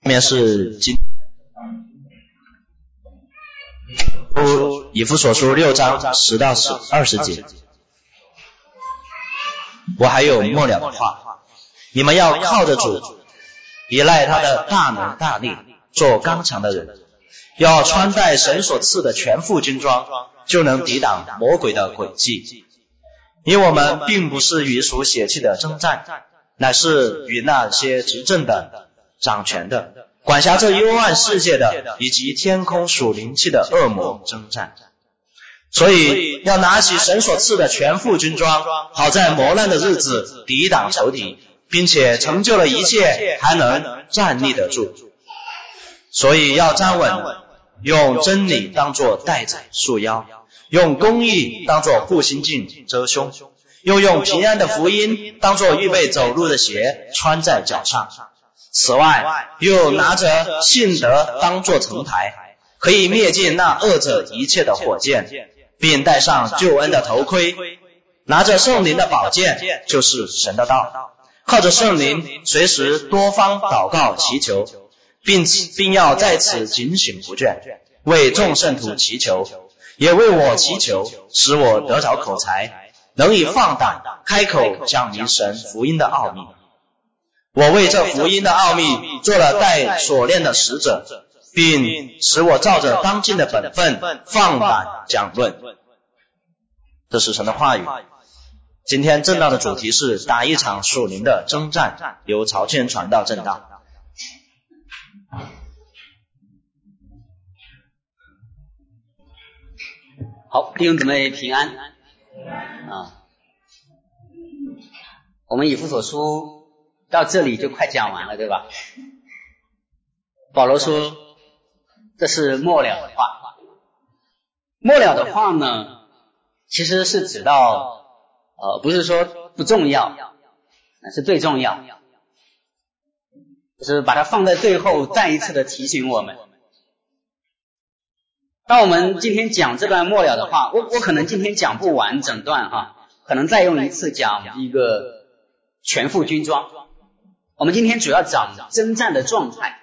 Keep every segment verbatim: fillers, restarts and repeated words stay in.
下面是今以弗所书六章十到十二十节。我还有末了的话，你们要靠着主，依赖他的大能大力，做刚强的人，要穿戴神所赐的全副军装，就能抵挡魔鬼的诡计。因为我们并不是与属血气的征战，乃是与那些执政的、掌权的、管辖这幽暗世界的，以及天空属灵气的恶魔征战。所以要拿起神所赐的全副军装，好在磨难的日子抵挡仇敌，并且成就了一切，还能站立得住。所以要站稳，用真理当作带子束腰，用公义当作护心镜遮胸，又用平安的福音当作预备走路的鞋穿在脚上。此外，又拿着信德当作城台，可以灭尽那恶者一切的火箭，并戴上救恩的头盔，拿着圣灵的宝剑，就是神的道，靠着圣灵随时多方祷告祈求，并并要在此警醒不倦，为众圣徒祈求，也为我祈求，使我得着口才，能以放胆开口讲明神福音的奥秘。我为这福音的奥秘做了带锁链的使者，并使我照着当今的本分放胆讲论。这是神的话语。今天正道的主题是打一场属灵的征战，由曹倩传道正道。 好，弟兄姊妹平安啊！我们以弗所书到这里就快讲完了，对吧？保罗说这是末了的话。末了的话呢，其实是指到呃，不是说不重要，是最重要，就是把它放在最后，再一次的提醒我们。当我们今天讲这段末了的话，我我可能今天讲不完整段哈，可能再用一次讲一个全副军装。我们今天主要讲征战的状态。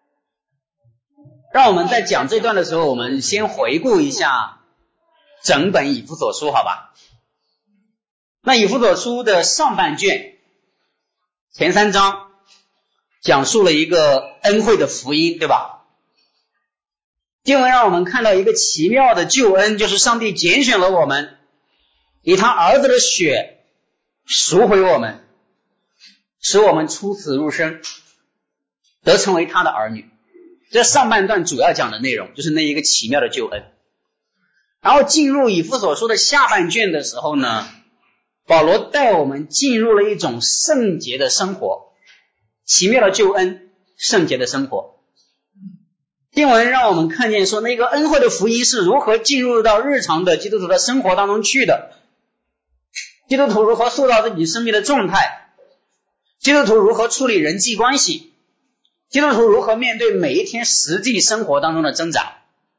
让我们在讲这段的时候，我们先回顾一下整本以弗所书，好吧？那以弗所书的上半卷前三章讲述了一个恩惠的福音，对吧？经文让我们看到一个奇妙的救恩，就是上帝拣选了我们，以他儿子的血赎回我们，使我们出死入生，得成为他的儿女。这上半段主要讲的内容就是那一个奇妙的救恩。然后进入以弗所书的下半卷的时候呢，保罗带我们进入了一种圣洁的生活，奇妙的救恩，圣洁的生活。经文让我们看见说，那个恩惠的福音是如何进入到日常的基督徒的生活当中去的，基督徒如何塑造自己生命的状态，基督徒如何处理人际关系，基督徒如何面对每一天实际生活当中的挣扎。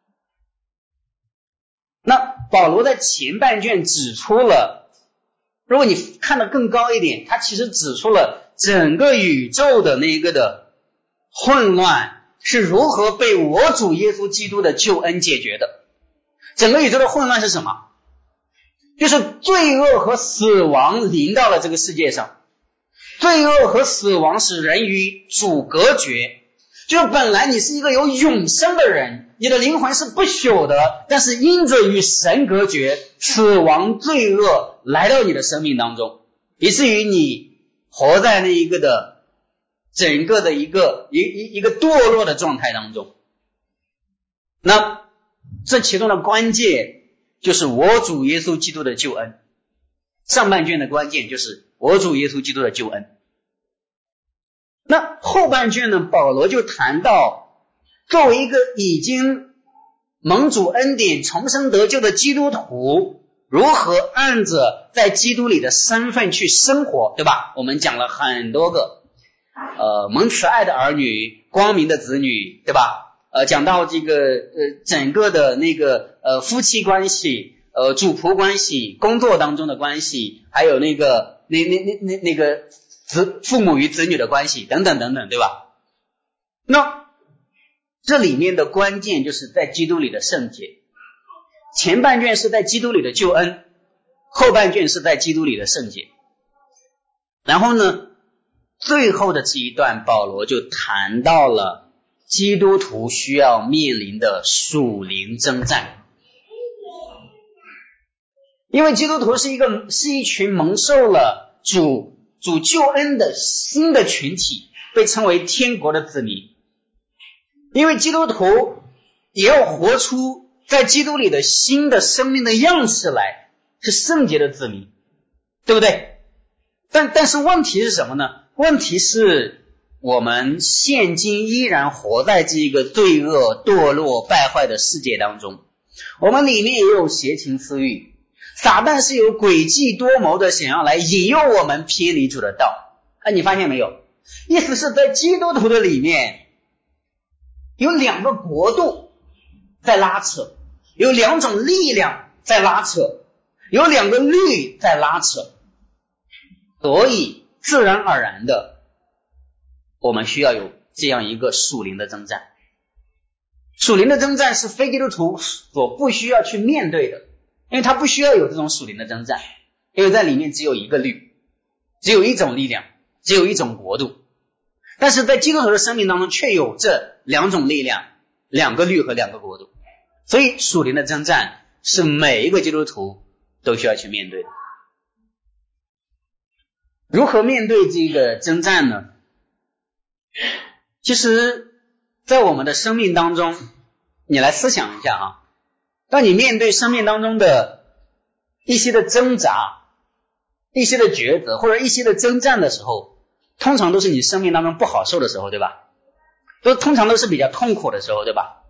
那保罗在前半卷指出了，如果你看得更高一点，他其实指出了整个宇宙的那个的混乱是如何被我主耶稣基督的救恩解决的。整个宇宙的混乱是什么？就是罪恶和死亡临到了这个世界上，罪恶和死亡使人与主隔绝，就是本来你是一个有永生的人，你的灵魂是不朽的，但是因着与神隔绝，死亡罪恶来到你的生命当中，以至于你活在那一个的整个的一个一一一个堕落的状态当中。那这其中的关键就是我主耶稣基督的救恩，上半卷的关键就是我主耶稣基督的救恩。那后半卷呢，保罗就谈到作为一个已经蒙主恩典重生得救的基督徒，如何按着在基督里的身份去生活，对吧？我们讲了很多个呃蒙慈爱的儿女，光明的子女，对吧？呃讲到这个呃整个的那个呃夫妻关系，呃主仆关系，工作当中的关系，还有那个那那那那那个子父母与子女的关系等等等等，对吧？ 那这里面的关键就是在基督里的圣洁，前半卷是在基督里的救恩，后半卷是在基督里的圣洁。然后呢，最后的这一段保罗就谈到了基督徒需要面临的属灵征战。因为基督徒是一个是一群蒙受了主主救恩的新的群体，被称为天国的子民。因为基督徒也要活出在基督里的新的生命的样式来，是圣洁的子民，对不对？但但是问题是什么呢？问题是我们现今依然活在这个罪恶、堕落、败坏的世界当中，我们里面也有邪情私欲，撒旦是有诡计多谋的想要来引诱我们偏离主的道。啊，你发现没有？意思是在基督徒的里面有两个国度在拉扯，有两种力量在拉扯，有两个律在拉扯，所以自然而然的我们需要有这样一个属灵的征战。属灵的征战是非基督徒所不需要去面对的，因为他不需要有这种属灵的征战，因为在里面只有一个律，只有一种力量，只有一种国度。但是在基督徒的生命当中却有这两种力量，两个律和两个国度，所以属灵的征战是每一个基督徒都需要去面对的。如何面对这个征战呢？其实在我们的生命当中，你来思想一下啊，当你面对生命当中的一些的挣扎、一些的抉择或者一些的征战的时候，通常都是你生命当中不好受的时候，对吧？都通常都是比较痛苦的时候，对吧？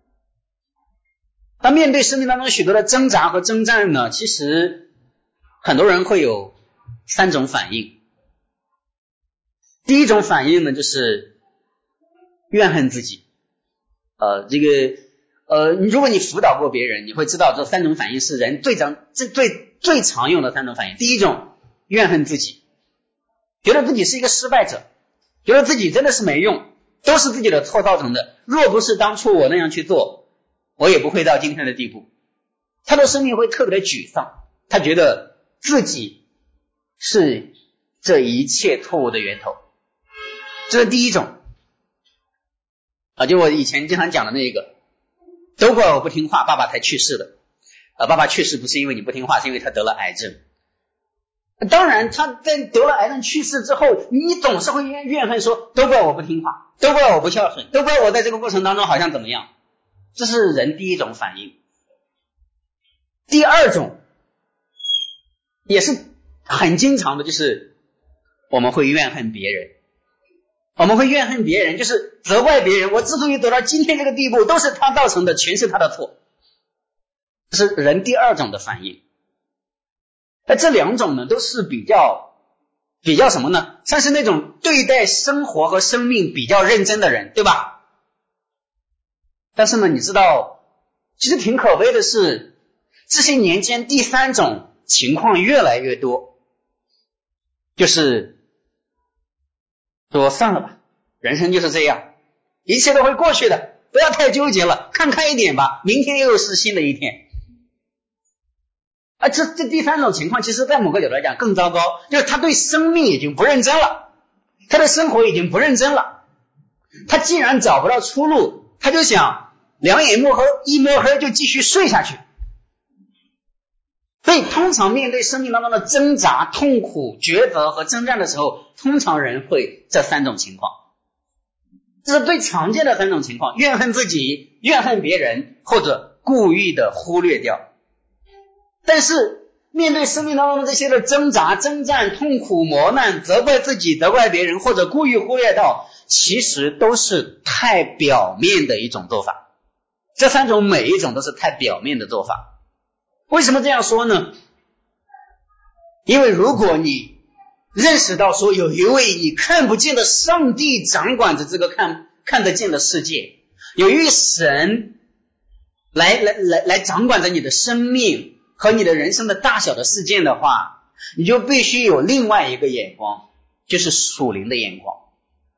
当面对生命当中许多的挣扎和征战呢，其实很多人会有三种反应。第一种反应呢，就是怨恨自己。呃，这个呃，如果你辅导过别人，你会知道这三种反应是人最常最最最常用的三种反应。第一种，怨恨自己，觉得自己是一个失败者，觉得自己真的是没用，都是自己的错造成的，若不是当初我那样去做，我也不会到今天的地步。他的生命会特别的沮丧，他觉得自己是这一切错误的源头，这是第一种啊，就我以前经常讲的那个，都怪我不听话，爸爸才去世的。啊，爸爸去世不是因为你不听话，是因为他得了癌症。当然他在得了癌症去世之后，你总是会怨恨说，都怪我不听话，都怪我不孝顺，都怪我在这个过程当中好像怎么样。这是人第一种反应。第二种也是很经常的，就是我们会怨恨别人。我们会怨恨别人，就是责怪别人，我之所以走到今天这个地步，都是他造成的，全是他的错。这是人第二种的反应。那这两种呢，都是比较比较什么呢？像是那种对待生活和生命比较认真的人，对吧？但是呢，你知道，其实挺可悲的是，这些年间第三种情况越来越多，就是说算了吧，人生就是这样，一切都会过去的，不要太纠结了，看开一点吧，明天又是新的一天。啊，这这第三种情况，其实在某个角度来讲更糟糕，就是他对生命已经不认真了，他的生活已经不认真了。他既然找不到出路，他就想两眼摸黑，一摸黑就继续睡下去。所以通常面对生命当中的挣扎、痛苦、抉择和征战的时候，通常人会这三种情况。这是最常见的三种情况：怨恨自己、怨恨别人，或者故意的忽略掉。但是面对生命当中的这些的挣扎、征战、痛苦、磨难，责怪自己、责怪别人，或者故意忽略到，其实都是太表面的一种做法。这三种每一种都是太表面的做法。为什么这样说呢？因为如果你认识到说有一位你看不见的上帝掌管着这个看看得见的世界，有一位神来来来来掌管着你的生命和你的人生的大小的事件的话，你就必须有另外一个眼光，就是属灵的眼光。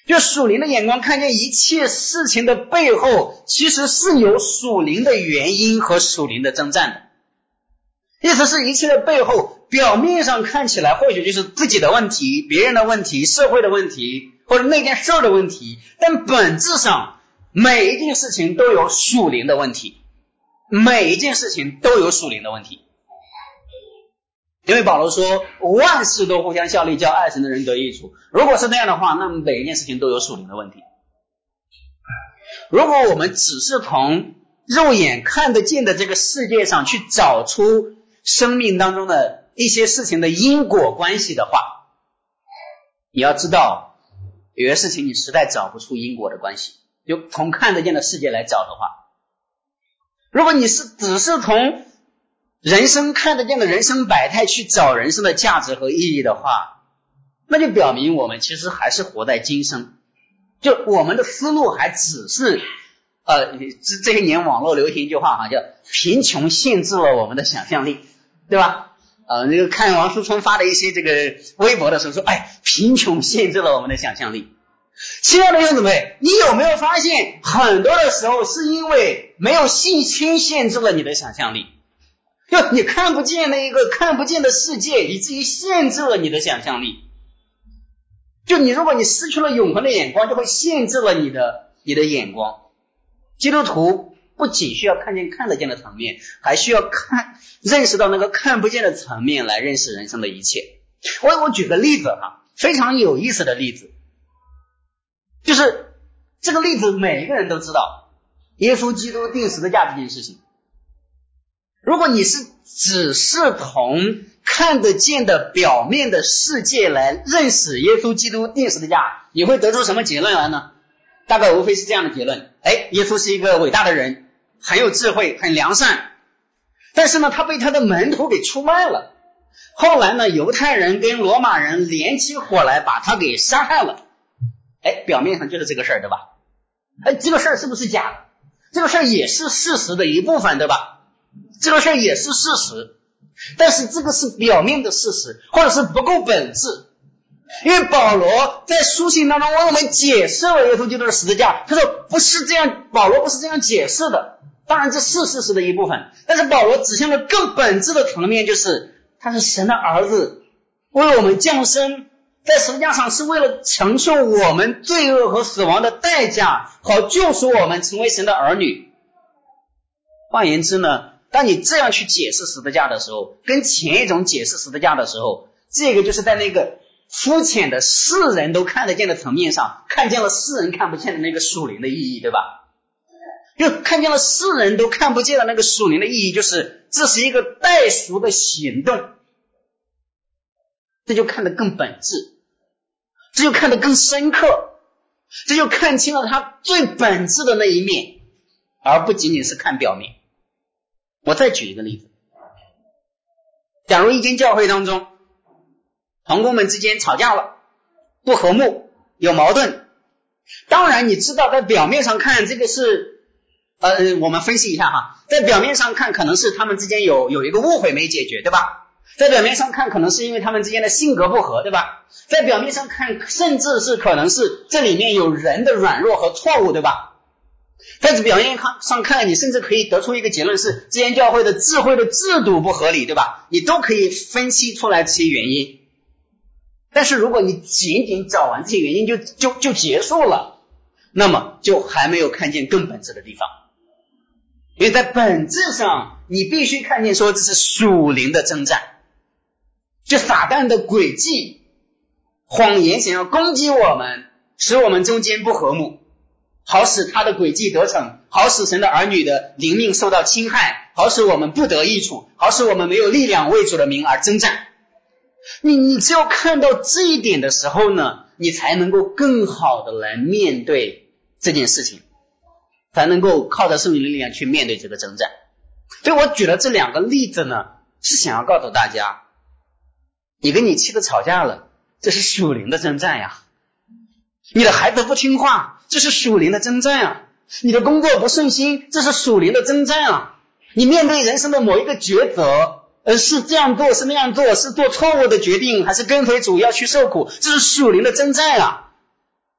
就属灵的眼光看见一切事情的背后，其实是有属灵的原因和属灵的征战的。意思是一切的背后，表面上看起来或许就是自己的问题、别人的问题、社会的问题，或者那件事的问题，但本质上每一件事情都有属灵的问题，每一件事情都有属灵的问题。因为保罗说万事都互相效力，叫爱神的人得益处。如果是那样的话，那么每一件事情都有属灵的问题。如果我们只是从肉眼看得见的这个世界上去找出生命当中的一些事情的因果关系的话，你要知道有些事情你实在找不出因果的关系，就从看得见的世界来找的话，如果你是只是从人生看得见的人生百态去找人生的价值和意义的话，那就表明我们其实还是活在今生，就我们的思路还只是呃，这这些年网络流行一句话哈，叫贫穷限制了我们的想象力，对吧？呃，那个看王书春发的一些这个微博的时候说，哎，贫穷限制了我们的想象力。亲爱的弟兄姊妹，你有没有发现很多的时候是因为没有信心限制了你的想象力？就你看不见那一个看不见的世界，以至于限制了你的想象力。就你如果你失去了永恒的眼光，就会限制了你的你的眼光。基督徒不仅需要看见看得见的层面，还需要看认识到那个看不见的层面来认识人生的一切。我我举个例子哈，非常有意思的例子，就是这个例子每一个人都知道，耶稣基督钉十字架这件事情。如果你是只是从看得见的表面的世界来认识耶稣基督钉十字架，你会得出什么结论来呢？大概无非是这样的结论，哎，耶稣是一个伟大的人，很有智慧，很良善，但是呢他被他的门徒给出卖了，后来呢犹太人跟罗马人联起伙来把他给杀害了。哎，表面上就是这个事儿，对吧？哎，这个事儿是不是假的？这个事儿也是事实的一部分，对吧？这个事儿也是事实，但是这个是表面的事实，或者是不够本质。因为保罗在书信当中为我们解释了耶稣基督的十字架，他说不是这样，保罗不是这样解释的。当然这是事实的一部分，但是保罗指向了更本质的层面，就是他是神的儿子，为我们降生，在十字架上是为了承受我们罪恶和死亡的代价，好救赎我们成为神的儿女。换言之呢，当你这样去解释十字架的时候，跟前一种解释十字架的时候，这个就是在那个肤浅的世人都看得见的层面上，看见了世人看不见的那个属灵的意义，对吧？就看见了世人都看不见的那个属灵的意义，就是这是一个代赎的行动，这就看得更本质，这就看得更深刻，这就看清了它最本质的那一面，而不仅仅是看表面。我再举一个例子，假如一间教会当中同工们之间吵架了，不和睦，有矛盾，当然你知道在表面上看这个是呃，我们分析一下哈，在表面上看可能是他们之间有有一个误会没解决，对吧？在表面上看可能是因为他们之间的性格不合，对吧？在表面上看甚至是可能是这里面有人的软弱和错误，对吧？在表面上看你甚至可以得出一个结论是这间教会的智慧的制度不合理，对吧？你都可以分析出来这些原因。但是如果你仅仅找完这些原因就就就结束了，那么就还没有看见更本质的地方。因为在本质上你必须看见说这是属灵的征战，就撒旦的诡计谎言想要攻击我们，使我们中间不和睦，好使他的诡计得逞，好使神的儿女的灵命受到侵害，好使我们不得益处，好使我们没有力量为主的名而征战。你你只有看到这一点的时候呢，你才能够更好的来面对这件事情，才能够靠着圣灵的力量去面对这个征战。所以我举了这两个例子呢，是想要告诉大家，你跟你妻子吵架了，这是属灵的征战呀；你的孩子不听话，这是属灵的征战啊；你的工作不顺心，这是属灵的征战啊；你面对人生的某一个抉择，呃，是这样做是那样做，是做错误的决定还是跟随主要去受苦，这是属灵的征战啊。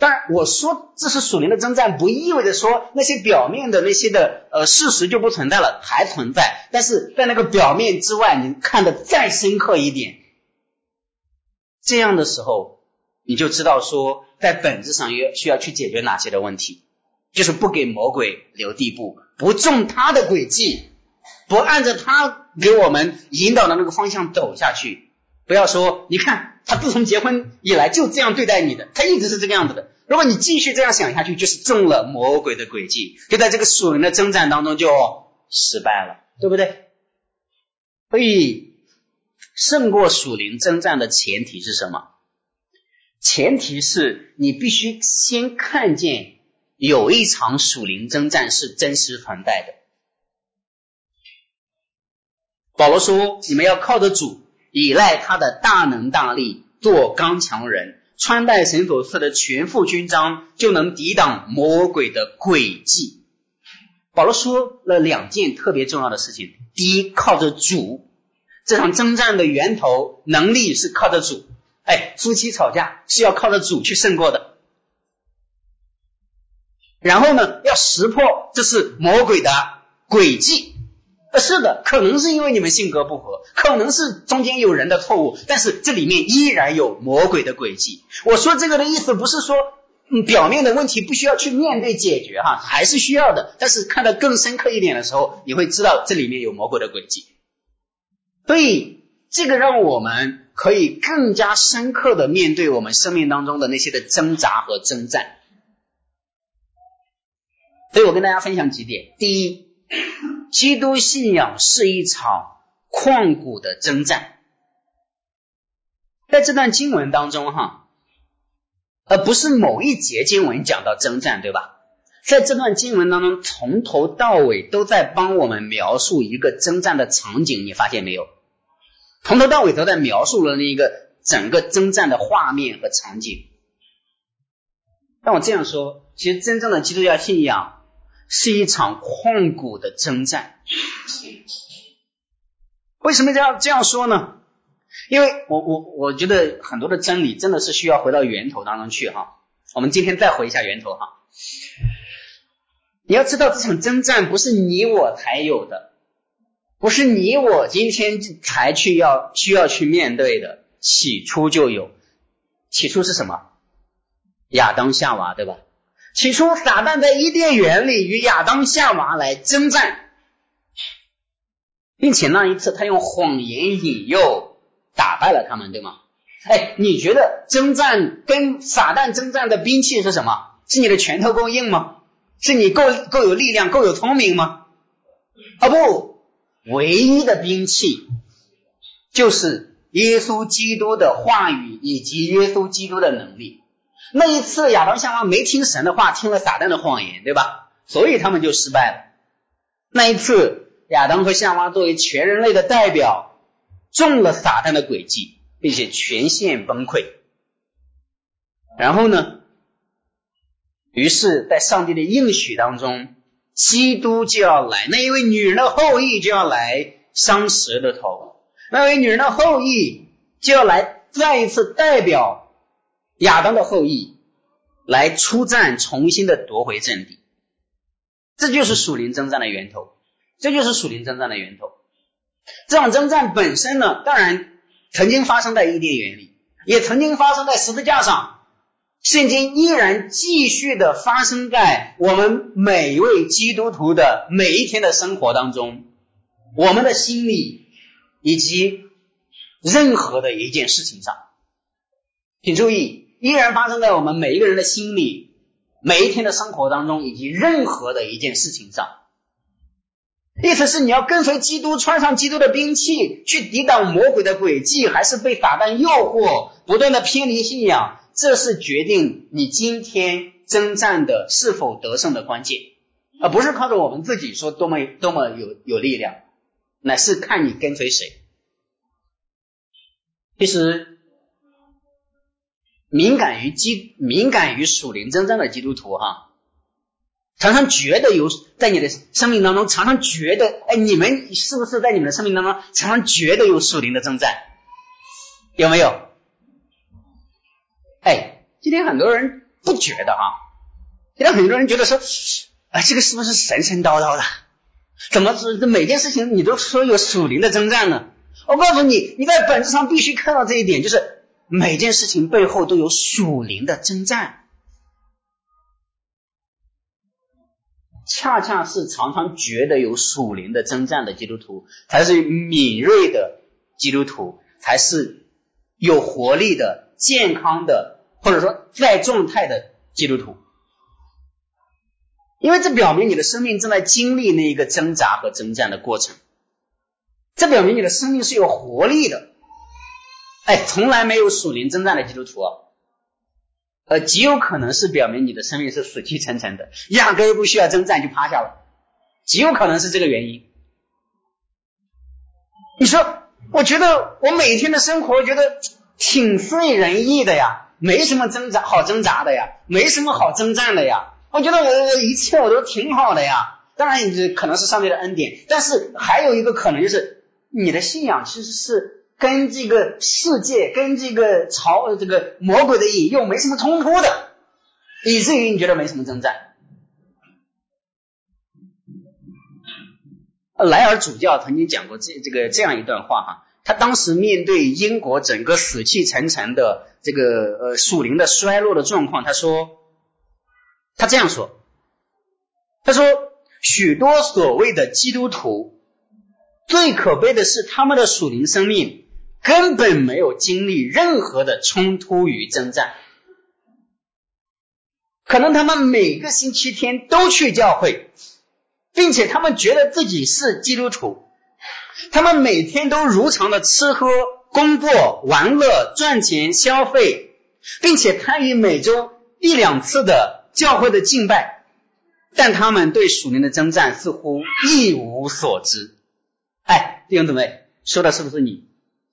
当然我说这是属灵的征战，不意味着说那些表面的那些的呃事实就不存在了，还存在，但是在那个表面之外你看得再深刻一点，这样的时候你就知道说在本质上需要去解决哪些的问题，就是不给魔鬼留地步，不中他的诡计，不按着他给我们引导的那个方向走下去。不要说你看他自从结婚以来就这样对待你的，他一直是这个样子的，如果你继续这样想下去，就是中了魔鬼的诡计，就在这个属灵的征战当中就失败了，对不对？所以胜过属灵征战的前提是什么？前提是你必须先看见有一场属灵征战是真实存在的。保罗说你们要靠着主，依赖他的大能大力，做刚强人，穿戴神所赐的全副军装，就能抵挡魔鬼的诡计。保罗说了两件特别重要的事情，第一，靠着主，这场征战的源头能力是靠着主，哎，夫妻吵架是要靠着主去胜过的。然后呢，要识破这是魔鬼的诡计。是的，可能是因为你们性格不合，可能是中间有人的错误，但是这里面依然有魔鬼的诡计。我说这个的意思不是说嗯，表面的问题不需要去面对解决哈，还是需要的，但是看得更深刻一点的时候，你会知道这里面有魔鬼的诡计。所以这个让我们可以更加深刻的面对我们生命当中的那些的挣扎和征战。所以我跟大家分享几点。第一，基督信仰是一场旷古的征战。在这段经文当中哈，而不是某一节经文讲到征战，对吧？在这段经文当中从头到尾都在帮我们描述一个征战的场景，你发现没有？从头到尾都在描述了那个整个征战的画面和场景。但我这样说，其实真正的基督教信仰是一场旷古的征战。为什么这样这样说呢？因为我我我觉得很多的真理真的是需要回到源头当中去哈。我们今天再回一下源头哈。你要知道这场征战不是你我才有的，不是你我今天才去要需要去面对的，起初就有。起初是什么？亚当夏娃，对吧？起初撒旦在伊甸园里与亚当夏娃来征战，并且那一次他用谎言引诱打败了他们，对吗？哎，你觉得征战跟撒旦征战的兵器是什么？是你的拳头够硬吗？是你够够有力量够有聪明吗？啊不，唯一的兵器就是耶稣基督的话语以及耶稣基督的能力。那一次亚当夏娃没听神的话，听了撒旦的谎言，对吧？所以他们就失败了。那一次亚当和夏娃作为全人类的代表，中了撒旦的诡计，并且全线崩溃。然后呢，于是在上帝的应许当中，基督就要来，那一位女人的后裔就要来伤蛇的头，那位女人的后裔就要来再一次代表亚当的后裔来出战，重新的夺回阵地。这就是属灵征战的源头，这就是属灵征战的源头。这场征战本身呢，当然曾经发生在伊甸园里，也曾经发生在十字架上，现今依然继续的发生在我们每一位基督徒的每一天的生活当中，我们的心里以及任何的一件事情上。请注意，依然发生在我们每一个人的心里，每一天的生活当中，以及任何的一件事情上。意思是你要跟随基督，穿上基督的兵器，去抵挡魔鬼的诡计，还是被撒旦诱惑，不断的偏离信仰，这是决定你今天征战的是否得胜的关键，而不是靠着我们自己说多么多么有有力量，乃是看你跟随谁。其实敏感于基敏感于属灵征战的基督徒哈，常常觉得有在你的生命当中，常常觉得，哎，你们是不是在你们的生命当中常常觉得有属灵的征战？有没有？哎，今天很多人不觉得啊。现在很多人觉得说，哎，这个是不是神神叨叨的？怎么是每件事情你都说有属灵的征战呢？我告诉你，你在本质上必须看到这一点，就是每件事情背后都有属灵的征战。恰恰是常常觉得有属灵的征战的基督徒，才是敏锐的基督徒，才是有活力的、健康的，或者说在状态的基督徒。因为这表明你的生命正在经历那一个挣扎和征战的过程，这表明你的生命是有活力的。哎，从来没有属灵征战的基督徒啊，呃，极有可能是表明你的生命是死气沉沉的，压根不需要征战就趴下了，极有可能是这个原因。你说，我觉得我每天的生活觉得挺随人意的呀，没什么挣扎好挣扎的呀，没什么好征战的呀，我觉得我我一切我都挺好的呀。当然可能是上帝的恩典，但是还有一个可能就是你的信仰其实是跟这个世界跟这个朝这个魔鬼的引诱没什么冲突的，以至于你觉得没什么征战。莱尔主教曾经讲过这这个这样一段话哈，他当时面对英国整个死气沉沉的这个呃属灵的衰落的状况，他说他这样说，他说许多所谓的基督徒最可悲的是他们的属灵生命根本没有经历任何的冲突与征战，可能他们每个星期天都去教会，并且他们觉得自己是基督徒，他们每天都如常的吃喝工作玩乐赚钱消费，并且参与每周一两次的教会的敬拜，但他们对属灵的征战似乎一无所知。哎，弟兄姊妹，说的是不是你？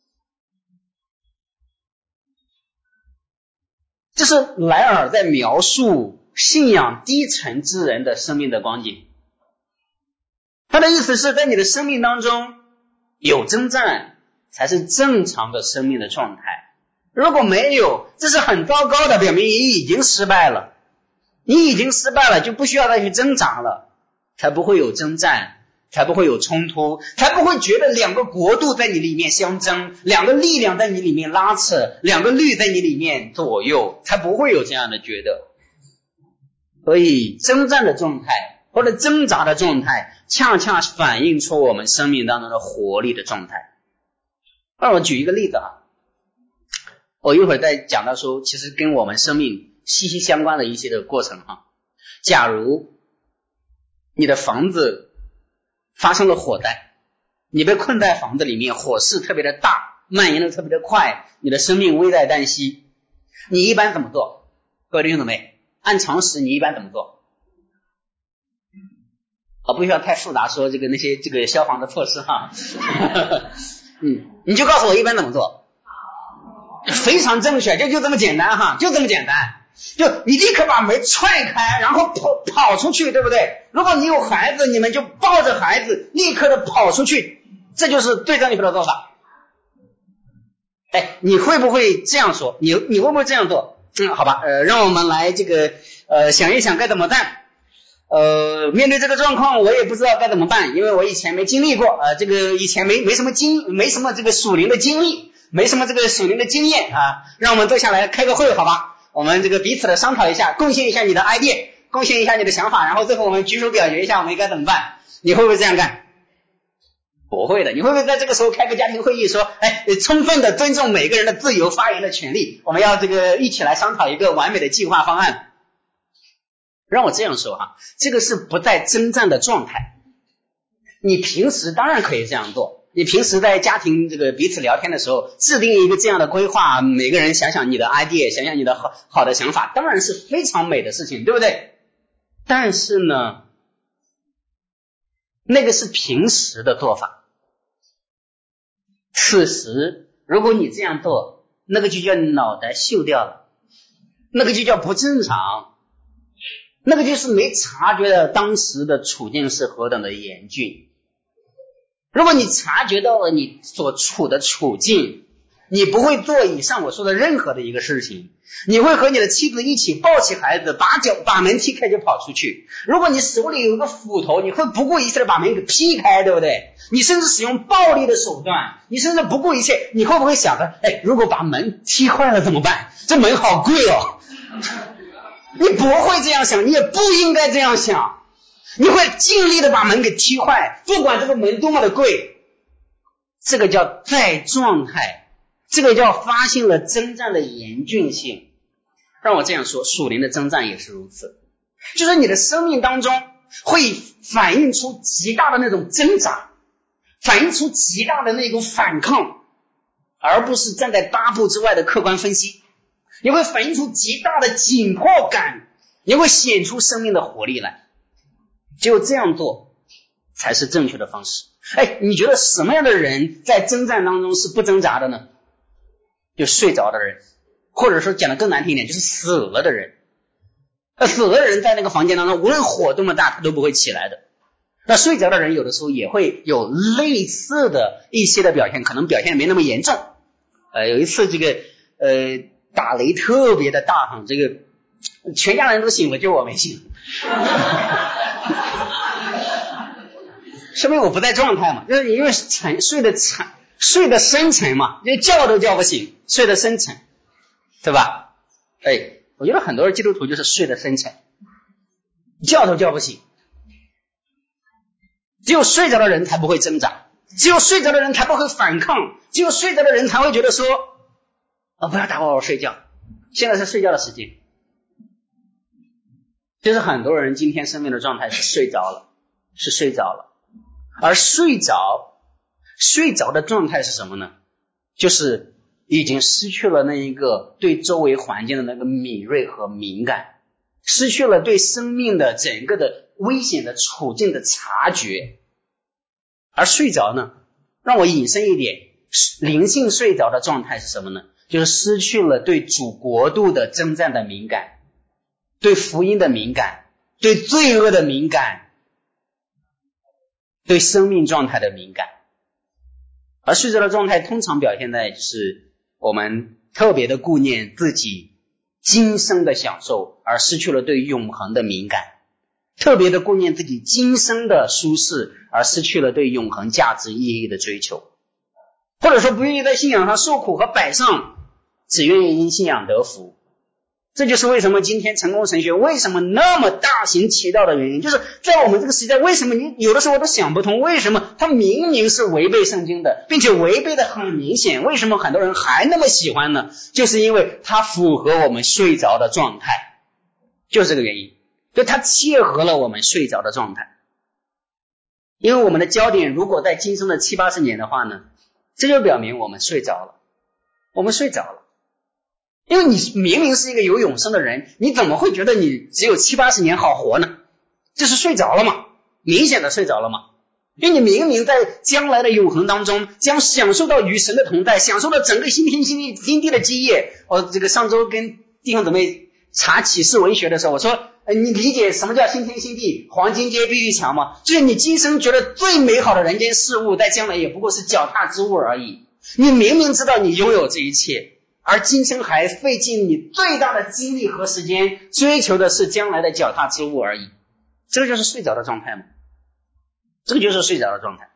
这是莱尔在描述信仰低沉之人的生命的光景。他的意思是在你的生命当中有征战才是正常的生命的状态，如果没有，这是很糟糕的，表明你已经失败了，你已经失败了，就不需要再去挣扎了，才不会有征战，才不会有冲突，才不会觉得两个国度在你里面相争，两个力量在你里面拉扯，两个律在你里面左右，才不会有这样的觉得。所以征战的状态或者挣扎的状态恰恰反映出我们生命当中的活力的状态。那我举一个例子啊，我一会儿再讲到说其实跟我们生命息息相关的一些的过程哈。假如你的房子发生了火灾，你被困在房子里面，火势特别的大，蔓延的特别的快，你的生命危在旦夕，你一般怎么做？各位弟兄姊妹，按常识你一般怎么做？哦，不需要太复杂说这个那些这个消防的措施哈。嗯，你就告诉我一般怎么做。非常正确，就就这么简单哈，就这么简单。就你立刻把门踹开，然后跑跑出去，对不对？如果你有孩子，你们就抱着孩子立刻的跑出去，这就是最正确的做法。哎，你会不会这样说？你你会不会这样做？嗯，好吧，呃，让我们来这个呃想一想该怎么办。呃，面对这个状况，我也不知道该怎么办，因为我以前没经历过，呃，这个以前没没什么经，没什么这个属灵的经历，没什么这个属灵的经验啊。让我们坐下来开个会，好吧？我们这个彼此的商讨一下，贡献一下你的 idea， 贡献一下你的想法，然后最后我们举手表决一下，我们应该怎么办？你会不会这样干？不会的。你会不会在这个时候开个家庭会议，说，哎，充分的尊重每个人的自由发言的权利，我们要这个一起来商讨一个完美的计划方案？让我这样说哈，这个是不在征战的状态。你平时当然可以这样做，你平时在家庭这个彼此聊天的时候，制定一个这样的规划，每个人想想你的 idea， 想想你的好好的想法，当然是非常美的事情，对不对？但是呢，那个是平时的做法。此时如果你这样做，那个就叫脑袋秀掉了，那个就叫不正常，那个就是没察觉到当时的处境是何等的严峻。如果你察觉到了你所处的处境， 你不会做以上我说的任何的一个事情，你会和你的妻子一起抱起孩子，把脚把门踢开就跑出去。如果你手里有一个斧头，你会不顾一切的把门给劈开，对不对？你甚至使用暴力的手段，你甚至不顾一切，你会不会想着，哎，如果把门踢坏了怎么办？这门好贵哦。你不会这样想，你也不应该这样想，你会尽力的把门给踢坏，不管这个门多么的贵。这个叫在状态，这个叫发现了征战的严峻性。让我这样说，属灵的征战也是如此，就是你的生命当中会反映出极大的那种挣扎，反映出极大的那种反抗，而不是站在八步之外的客观分析。你会反映出极大的紧迫感，你会显出生命的活力来。只有这样做才是正确的方式。哎，你觉得什么样的人在征战当中是不挣扎的呢？就睡着的人，或者说讲的更难听一点，就是死了的人。那死了的人在那个房间当中，无论火多么大，他都不会起来的。那睡着的人有的时候也会有类似的一些的表现，可能表现没那么严重。呃，有一次这个呃打雷特别的大哈，这个全家人都醒了，就我没醒。说明我不在状态嘛，就是因为沉睡的沉睡的深沉嘛，就叫都叫不醒，睡得深沉，对吧？哎，我觉得很多人基督徒就是睡得深沉，叫都叫不醒。只有睡着的人才不会挣扎，只有睡着的人才不会反抗，只有睡着的人才会觉得说啊、哦，不要打扰我睡觉，现在是睡觉的时间。就是很多人今天生命的状态是睡着了，是睡着了。而睡着睡着的状态是什么呢？就是已经失去了那一个对周围环境的那个敏锐和敏感，失去了对生命的整个的危险的处境的察觉。而睡着呢，让我引申一点，灵性睡着的状态是什么呢？就是失去了对主国度的征战的敏感，对福音的敏感，对罪恶的敏感，对生命状态的敏感。而睡着的状态通常表现在就是我们特别的顾念自己今生的享受，而失去了对永恒的敏感，特别的顾念自己今生的舒适，而失去了对永恒价值意义的追求，或者说不愿意在信仰上受苦和摆上，只愿意因信仰得福。这就是为什么今天成功神学为什么那么大行其道的原因，就是在我们这个时代，为什么你有的时候都想不通，为什么它明明是违背圣经的，并且违背的很明显，为什么很多人还那么喜欢呢？就是因为它符合我们睡着的状态，就是这个原因，就它切合了我们睡着的状态。因为我们的焦点如果在今生的七八十年的话呢，这就表明我们睡着了，我们睡着了。因为你明明是一个有永生的人，你怎么会觉得你只有七八十年好活呢？这是睡着了嘛，明显的睡着了嘛。因为你明明在将来的永恒当中将享受到与神的同在，享受到整个新天新地新地的基业。我这个上周跟弟兄姊妹查启示文学的时候，我说呃，你理解什么叫新天新地，黄金街碧玉墙吗？就是你今生觉得最美好的人间事物，在将来也不过是脚踏之物而已。你明明知道你拥有这一切，而今生还费尽你最大的精力和时间，追求的是将来的脚踏之物而已。这个就是睡着的状态吗？这个就是睡着的状态。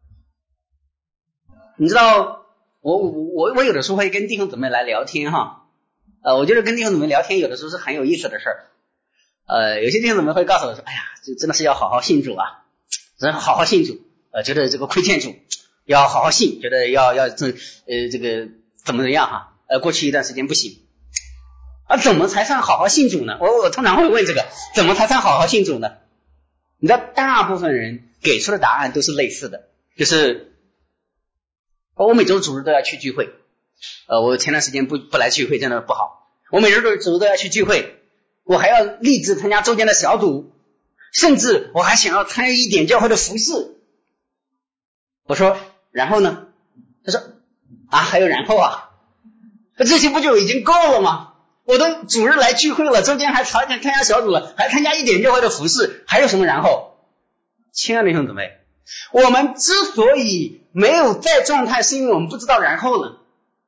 你知道我我我有的时候会跟弟兄姊妹来聊天哈，呃，我觉得跟弟兄姊妹聊天有的时候是很有意思的事儿。呃，有些弟兄姊妹会告诉我说，哎呀，这真的是要好好信主啊，真好好信主，呃，觉得这个亏欠主，要好好信，觉得要要这呃这个怎么怎么样哈。呃，过去一段时间不行，啊，怎么才算好好信主呢？我我通常会问这个，怎么才算好好信主呢？你知道，大部分人给出的答案都是类似的，就是我每周主日都要去聚会，呃，我前段时间不不来聚会真的不好，我每周主日都要去聚会，我还要立志参加周间的小组，甚至我还想要参与一点教会的服事。我说，然后呢？他说，啊，还有然后啊？这些不就已经够了吗？我都主日来聚会了，中间还参加参加小组了，还参加一点教会的服事，还有什么然后？亲爱的弟兄姊妹，我们之所以没有在状态，是因为我们不知道然后了。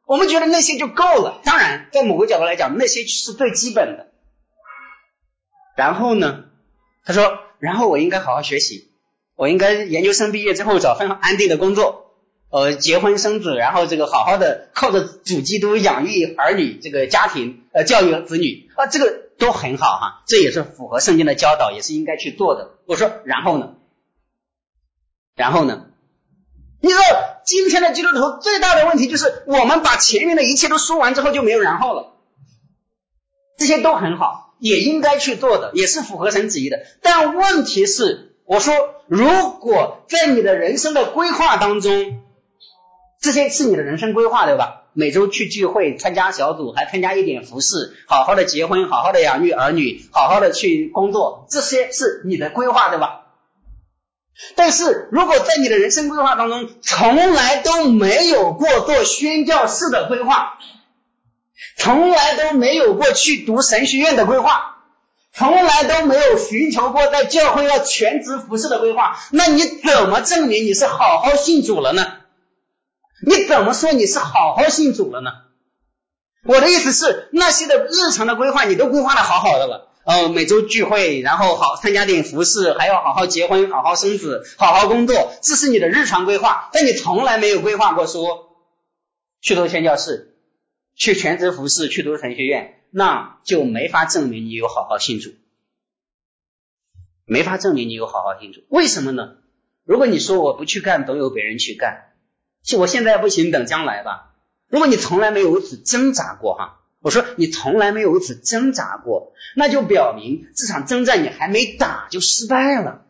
我们觉得那些就够了。当然在某个角度来讲，那些是最基本的。然后呢，他说然后我应该好好学习，我应该研究生毕业之后找份安定的工作，呃，结婚生子，然后这个好好的靠着主基督养育儿女，这个家庭呃教育子女啊，这个都很好哈，这也是符合圣经的教导，也是应该去做的。我说然后呢？然后呢？你知道今天的基督徒最大的问题就是我们把前面的一切都说完之后就没有然后了。这些都很好，也应该去做的，也是符合神旨意的。但问题是，我说如果在你的人生的规划当中，这些是你的人生规划对吧？每周去聚会，参加小组，还参加一点服事，好好的结婚，好好的养育儿女，好好的去工作，这些是你的规划对吧？但是如果在你的人生规划当中从来都没有过做宣教士的规划，从来都没有过去读神学院的规划，从来都没有寻求过在教会要全职服事的规划，那你怎么证明你是好好信主了呢？你怎么说你是好好信主了呢？我的意思是，那些的日常的规划你都规划的好好的了，呃，每周聚会，然后好参加点服事，还要好好结婚，好好生子，好好工作，这是你的日常规划。但你从来没有规划过说去读宣教士，去全职服事，去读神学院，那就没法证明你有好好信主，没法证明你有好好信主。为什么呢？如果你说我不去干，总有别人去干，是我现在不行，等将来吧。如果你从来没有如此挣扎过哈，我说你从来没有如此挣扎过，那就表明这场征战你还没打就失败了，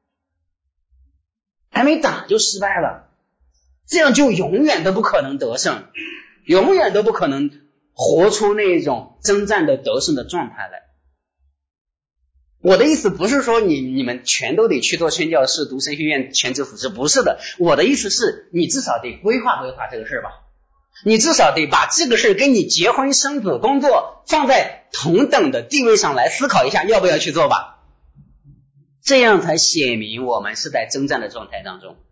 还没打就失败了，这样就永远都不可能得胜，永远都不可能活出那种征战的得胜的状态来。我的意思不是说你你们全都得去做宣教士，读神学院，全职服事，不是的。我的意思是你至少得规划规划这个事吧，你至少得把这个事跟你结婚生子工作放在同等的地位上来思考一下要不要去做吧，这样才显明我们是在征战的状态当中。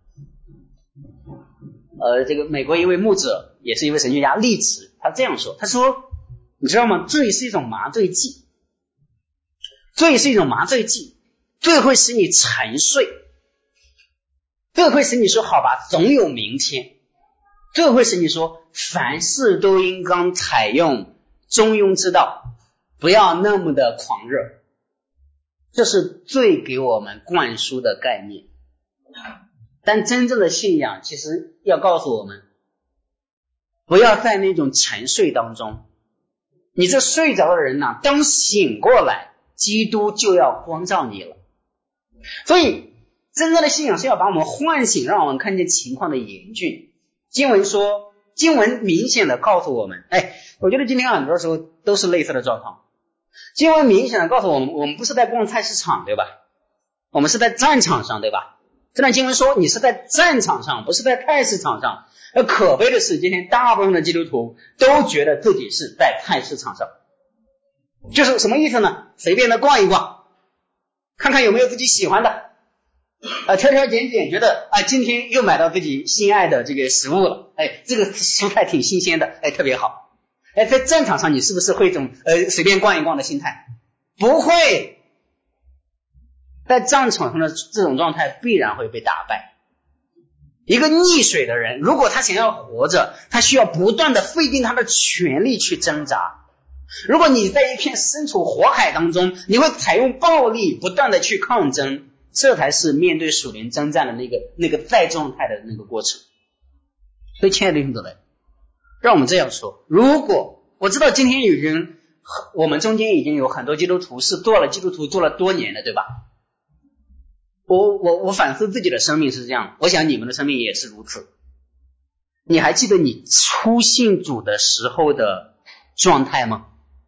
呃，这个美国一位牧者也是一位神学家利茨，他这样说，他说你知道吗，罪是一种麻醉剂，罪是一种麻醉剂，罪会使你沉睡，罪会使你说好吧总有明天，罪会使你说凡事都应当采用中庸之道，不要那么的狂热，这是罪给我们灌输的概念。但真正的信仰其实要告诉我们，不要在那种沉睡当中，你这睡着的人呢、啊，当醒过来，基督就要光照你了。所以真正的信仰是要把我们唤醒，让我们看见情况的严峻。经文说，经文明显的告诉我们，哎，我觉得今天很多时候都是类似的状况。经文明显的告诉我们，我们不是在逛菜市场，对吧？我们是在战场上，对吧？这段经文说你是在战场上，不是在菜市场上。而可悲的是，今天大部分的基督徒都觉得自己是在菜市场上，就是什么意思呢？随便的逛一逛，看看有没有自己喜欢的，啊，挑挑拣拣，觉得啊，今天又买到自己心爱的这个食物了，哎，这个蔬菜挺新鲜的，哎，特别好。哎，在战场上你是不是会一种呃随便逛一逛的心态？不会，在战场上的这种状态必然会被打败。一个溺水的人，如果他想要活着，他需要不断的费尽他的全力去挣扎。如果你在一片身处火海当中，你会采用暴力不断的去抗争，这才是面对属灵征战的那个那个在状态的那个过程。所以亲爱的弟兄姊妹，让我们这样说，如果我知道今天已经我们中间已经有很多基督徒是做了基督徒做了多年的，对吧？我我我反思自己的生命是这样，我想你们的生命也是如此。你还记得你初信主的时候的状态吗？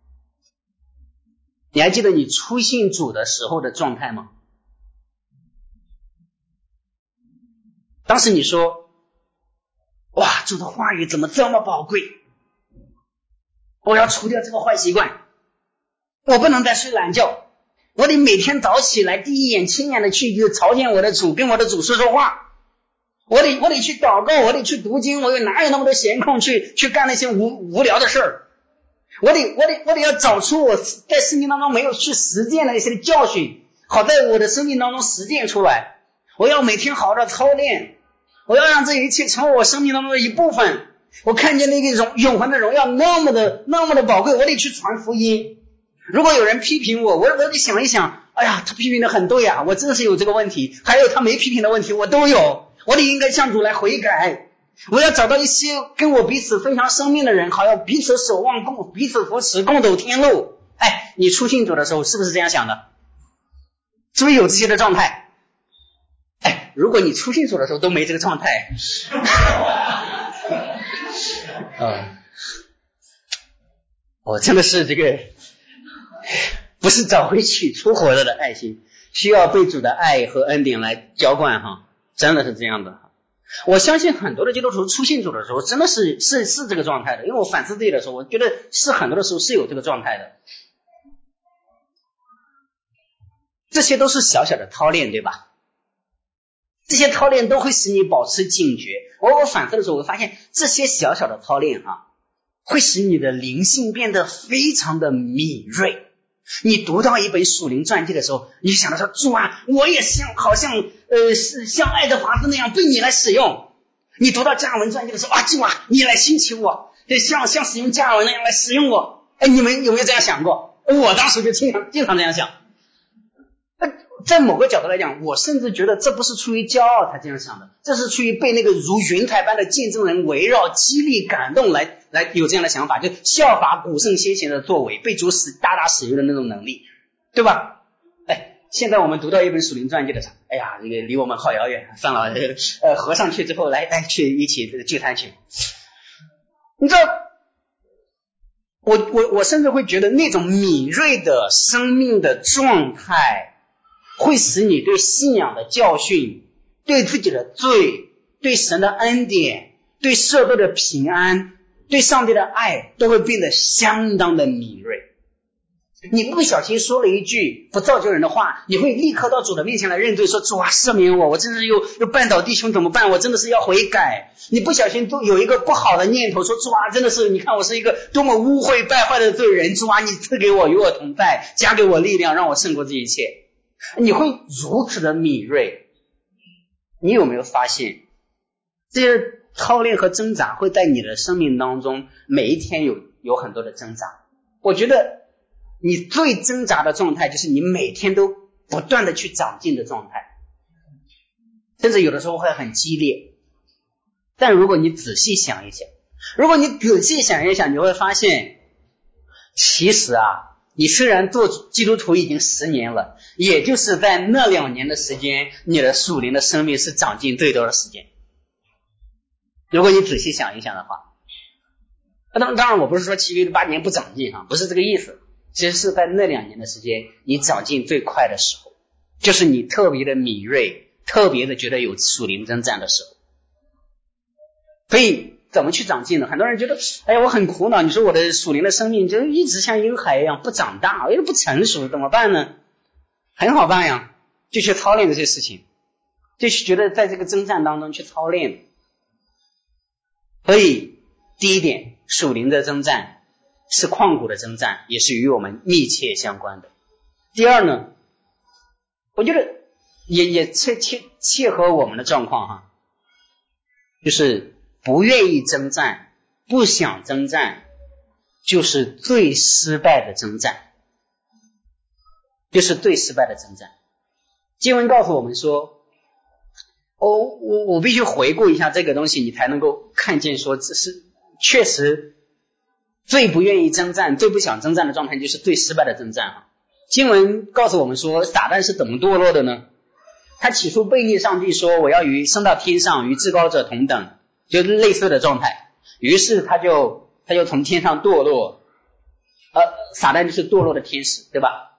你还记得你初信主的时候的状态吗？当时你说，哇，主的话语怎么这么宝贵，我要除掉这个坏习惯，我不能再睡懒觉，我得每天早起来第一眼亲眼的去朝见我的主，跟我的主说说话。 我得我得去祷告，我得去读经，我又哪有那么多闲空去去干那些无无聊的事儿？我得我得我得要找出我在生命当中没有去实践的一些教训，好在我的生命当中实践出来。我要每天好好的操练，我要让这一切成为我生命当中的一部分。我看见那个荣永恒的荣耀那么的那么的宝贵，我得去传福音。如果有人批评我，我我得想一想，哎呀，他批评的很对呀，我真的是有这个问题，还有他没批评的问题我都有，我得应该向主来悔改。我要找到一些跟我彼此分享生命的人，好要彼此守望，共彼此扶持，共走天路。哎，你初信主的时候是不是这样想的？是不是有这些的状态？哎，如果你初信主的时候都没这个状态，嗯，我真的是这个不是找回起初活着的爱心，需要被主的爱和恩典来浇灌哈，真的是这样的。我相信很多的基督徒初信主的时候真的是是是这个状态的，因为我反思自己的时候，我觉得是很多的时候是有这个状态的。这些都是小小的操练，对吧？这些操练都会使你保持警觉。我我反思的时候，我发现这些小小的操练啊，会使你的灵性变得非常的敏锐。你读到一本属灵传记的时候，你就想到说，主啊，我也像好像呃是像爱德华兹那样被你来使用。你读到加尔文传记的时候，啊，主啊，你来兴起我，就像像使用加尔文那样来使用我。哎，你们有没有这样想过？我当时就经常经常这样想。在某个角度来讲，我甚至觉得这不是出于骄傲才这样想的，这是出于被那个如云台般的见证人围绕、激励、感动来来有这样的想法，就效法古圣先贤的作为，被主使大大使用的那种能力，对吧？哎，现在我们读到一本属灵传记的时候，哎呀，这个离我们好遥远，算了，呃，合上去之后来，来去一起聚餐去。你知道，我我我甚至会觉得那种敏锐的生命的状态，会使你对信仰的教训、对自己的罪、对神的恩典、对社会的平安、对上帝的爱都会变得相当的敏锐。你不小心说了一句不造就人的话，你会立刻到主的面前来认罪，说主啊，赦免我，我真是又又绊倒弟兄怎么办？我真的是要悔改。你不小心都有一个不好的念头，说主啊，真的是你看我是一个多么污秽败坏的罪人，主啊，你赐给我与我同在，加给我力量，让我胜过这一切。你会如此的敏锐。你有没有发现这些操练和挣扎会在你的生命当中每一天有有很多的挣扎？我觉得你最挣扎的状态就是你每天都不断的去长进的状态，甚至有的时候会很激烈。但如果你仔细想一想，如果你仔细想一想，你会发现其实啊，你虽然做基督徒已经十年了，也就是在那两年的时间，你的属灵的生命是长进最多的时间。如果你仔细想一想的话，当当然我不是说其余的八年不长进啊，不是这个意思。其实是在那两年的时间，你长进最快的时候，就是你特别的敏锐，特别的觉得有属灵征战的时候。所以怎么去长进呢？很多人觉得，哎呀，我很苦恼，你说我的属灵的生命就一直像婴孩一样不长大，又不成熟，怎么办呢？很好办呀，就去操练这些事情，就觉得在这个征战当中去操练。所以第一点，属灵的征战是旷古的征战，也是与我们密切相关的。第二呢，我觉得也也切切切合我们的状况哈，就是不愿意征战，不想征战，就是最失败的征战，就是最失败的征战。经文告诉我们说，哦，我我必须回顾一下这个东西，你才能够看见说这是确实最不愿意征战、最不想征战的状态，就是最失败的征战啊。经文告诉我们说，撒旦是怎么堕落的呢？他起初背逆上帝，说我要与升到天上，与至高者同等，就类似的状态。于是他就他就从天上堕落，呃，撒旦就是堕落的天使，对吧？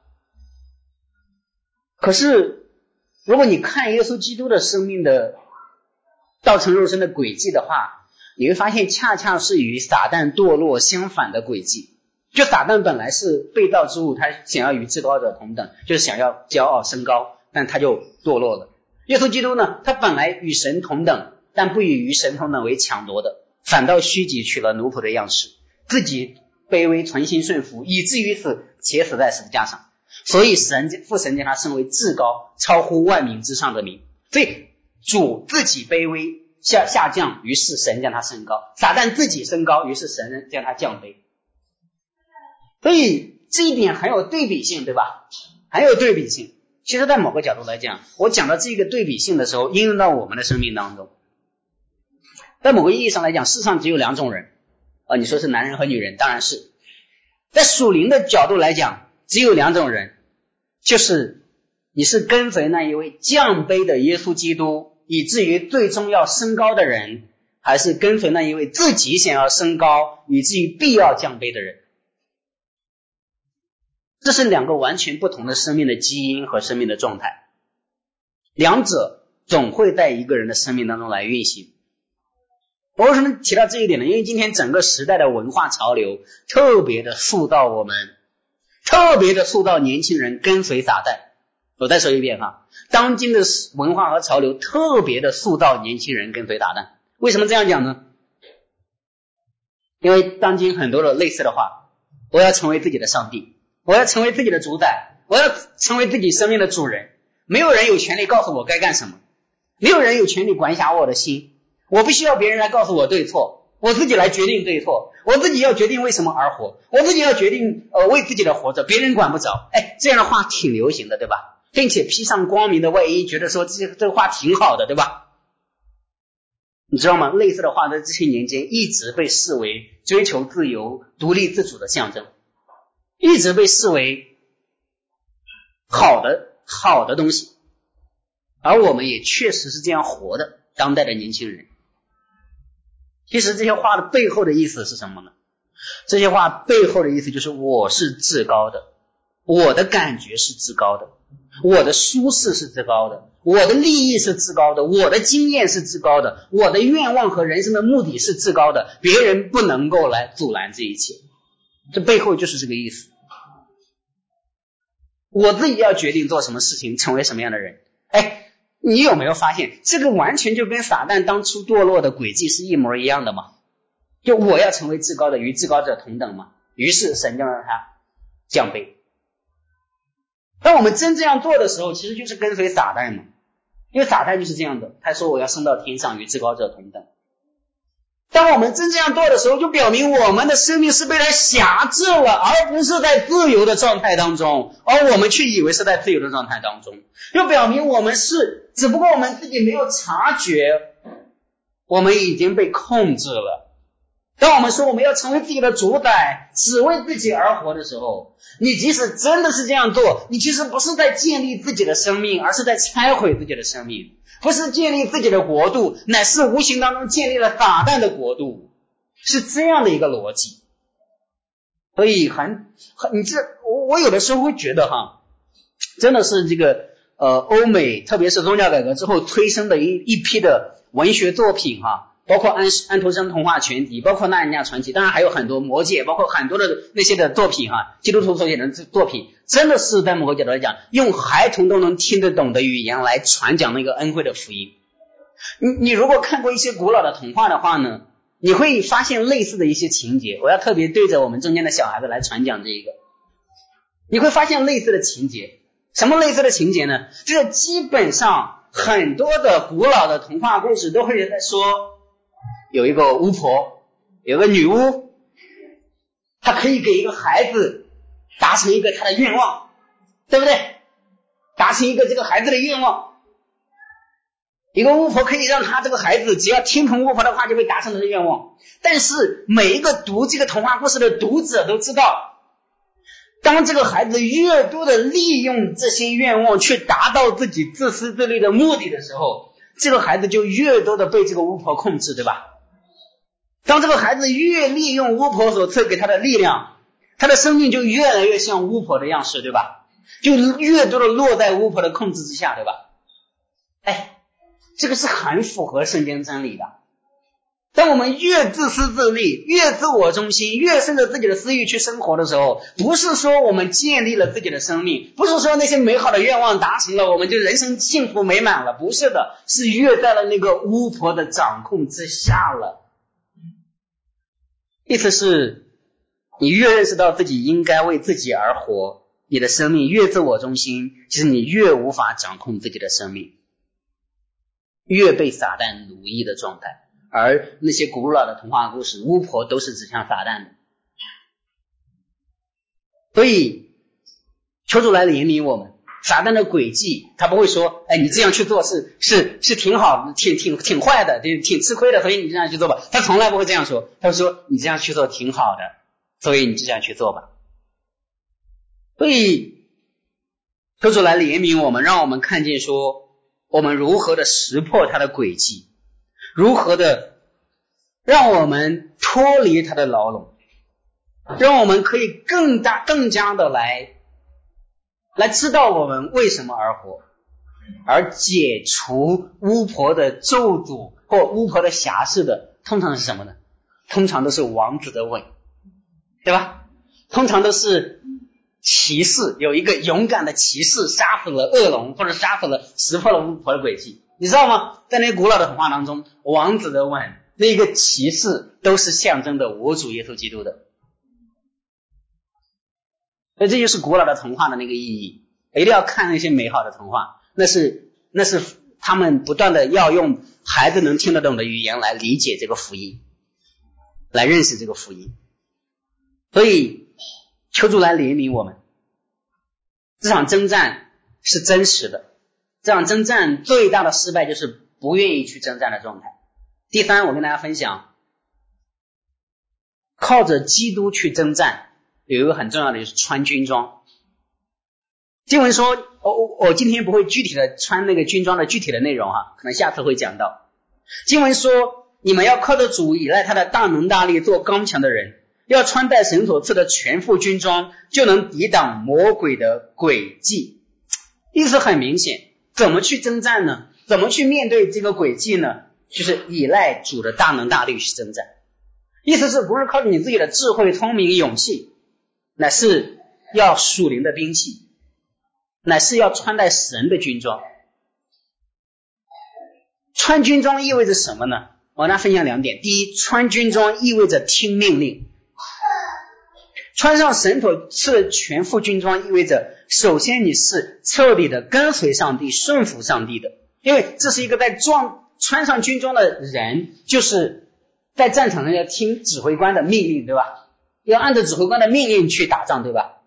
可是如果你看耶稣基督的生命的道成肉身的轨迹的话，你会发现恰恰是与撒旦堕落相反的轨迹。就撒旦本来是被造之物，他想要与至高者同等，就是想要骄傲升高，但他就堕落了。耶稣基督呢，他本来与神同等， 但不以与神同等为强夺的，反倒虚己，取了奴仆的样式，自己卑微，存心顺服，以至于死，且死在十字架上。所以神父神将他升为至高，超乎万民之上的名。所以主自己卑微下下降，于是神将他升高；撒旦自己升高，于是神将他降卑。所以这一点很有对比性，对吧？很有对比性。其实在某个角度来讲，我讲到这个对比性的时候，应用到我们的生命当中。在某个意义上来讲，世上只有两种人啊，你说是男人和女人，当然是。在属灵的角度来讲，只有两种人，就是你是跟随那一位降卑的耶稣基督，以至于最终要升高的人，还是跟随那一位自己想要升高，以至于必要降卑的人。这是两个完全不同的生命的基因和生命的状态，两者总会在一个人的生命当中来运行。我为什么提到这一点呢？因为今天整个时代的文化潮流特别的塑造我们，特别的塑造年轻人跟随撒旦。我再说一遍哈，当今的文化和潮流特别的塑造年轻人跟随撒旦。为什么这样讲呢？因为当今很多的类似的话，我要成为自己的上帝，我要成为自己的主宰，我要成为自己生命的主人，没有人有权利告诉我该干什么，没有人有权利管辖我的心，我不需要别人来告诉我对错，我自己来决定对错，我自己要决定为什么而活，我自己要决定呃为自己的活着，别人管不着。哎，这样的话挺流行的，对吧？并且披上光明的外衣，觉得说这这个话挺好的，对吧？你知道吗？类似的话在这些年间一直被视为追求自由、独立自主的象征，一直被视为好的好的东西，而我们也确实是这样活的，当代的年轻人。其实这些话的背后的意思是什么呢？这些话背后的意思就是我是至高的，我的感觉是至高的，我的舒适是至高的，我的利益是至高的，我的经验是至高的，我的愿望和人生的目的是至高的，别人不能够来阻拦这一切。这背后就是这个意思。我自己要决定做什么事情，成为什么样的人。哎，你有没有发现这个完全就跟撒旦当初堕落的轨迹是一模一样的吗？就我要成为至高的，与至高者同等嘛，于是神就让他降卑。当我们真这样做的时候，其实就是跟随撒旦嘛，因为撒旦就是这样的，他说我要升到天上，与至高者同等。当我们真这样做的时候，就表明我们的生命是被他辖制了，而不是在自由的状态当中，而我们却以为是在自由的状态当中，就表明我们是，只不过我们自己没有察觉，我们已经被控制了。当我们说我们要成为自己的主宰，只为自己而活的时候，你即使真的是这样做，你其实不是在建立自己的生命，而是在拆毁自己的生命，不是建立自己的国度，乃是无形当中建立了撒旦的国度，是这样的一个逻辑。所以很很你这我我有的时候会觉得哈，真的是这个呃欧美特别是宗教改革之后催生的一一批的文学作品哈，包括安安徒生童话全集，包括纳尼亚传奇，当然还有很多魔戒，包括很多的那些的作品哈，基督徒所写的作品，真的是在某个角度来讲，用孩童都能听得懂的语言来传讲那个恩惠的福音。你你如果看过一些古老的童话的话呢，你会发现类似的一些情节，我要特别对着我们中间的小孩子来传讲这一个，你会发现类似的情节。什么类似的情节呢？就是基本上很多的古老的童话故事都会在说，有一个巫婆，有个女巫，她可以给一个孩子达成一个他的愿望，对不对？达成一个这个孩子的愿望，一个巫婆可以让他这个孩子只要听从巫婆的话就会达成他的愿望。但是每一个读这个童话故事的读者都知道，当这个孩子越多的利用这些愿望去达到自己自私自利的目的的时候，这个孩子就越多的被这个巫婆控制，对吧？当这个孩子越利用巫婆所赐给他的力量，他的生命就越来越像巫婆的样式，对吧？就越多的落在巫婆的控制之下，对吧？哎，这个是很符合圣经真理的。 当我们越自私自利，越自我中心，越顺着自己的私欲去生活的时候，不是说我们建立了自己的生命，不是说那些美好的愿望达成了我们就人生幸福美满了，不是的，是越在了那个巫婆的掌控之下了。意思是你越认识到自己应该为自己而活，你的生命越自我中心，其实你越无法掌控自己的生命，越被撒旦奴役的状态。而那些古老的童话故事，巫婆都是指向撒旦的。所以求主来怜悯我们，撒旦的诡计他不会说，哎，你这样去做是是是挺好挺挺挺坏的，挺挺吃亏的，所以你这样去做吧。他从来不会这样说，他会说你这样去做挺好的，所以你这样去做吧。所以求主来怜悯我们，让我们看见说我们如何的识破他的诡计，如何的让我们脱离他的牢笼，让我们可以更大更加的来来知道我们为什么而活，而解除巫婆的咒诅或巫婆的辖制的通常是什么呢？通常都是王子的吻，对吧？通常都是骑士，有一个勇敢的骑士杀死了恶龙，或者杀死了识破了巫婆的诡计。你知道吗？在那个古老的童话当中，王子的吻，那个骑士都是象征的我主耶稣基督的。所以这就是古老的童话的那个意义，一定要看那些美好的童话，那是那是他们不断的要用孩子能听得懂的语言来理解这个福音，来认识这个福音。所以求主来怜悯我们，这场征战是真实的，这场征战最大的失败就是不愿意去征战的状态。第三，我跟大家分享，靠着基督去征战有一个很重要的，就是穿军装。经文说，我我今天不会具体的穿那个军装的具体的内容哈，可能下次会讲到。经文说，你们要靠着主，依赖他的大能大力，做刚强的人，要穿戴神所赐的全副军装，就能抵挡魔鬼的诡计。意思很明显，怎么去征战呢？怎么去面对这个诡计呢？就是依赖主的大能大力去征战。意思是不是靠着你自己的智慧、聪明、勇气，乃是要属灵的兵器，乃是要穿戴神的军装。穿军装意味着什么呢？我跟大家分享两点。第一，穿军装意味着听命令。穿上神所赐的全副军装意味着，首先你是彻底的跟随上帝，顺服上帝的，因为这是一个在装穿上军装的人，就是在战场上要听指挥官的命令，对吧？要按照指挥官的命令去打仗，对吧？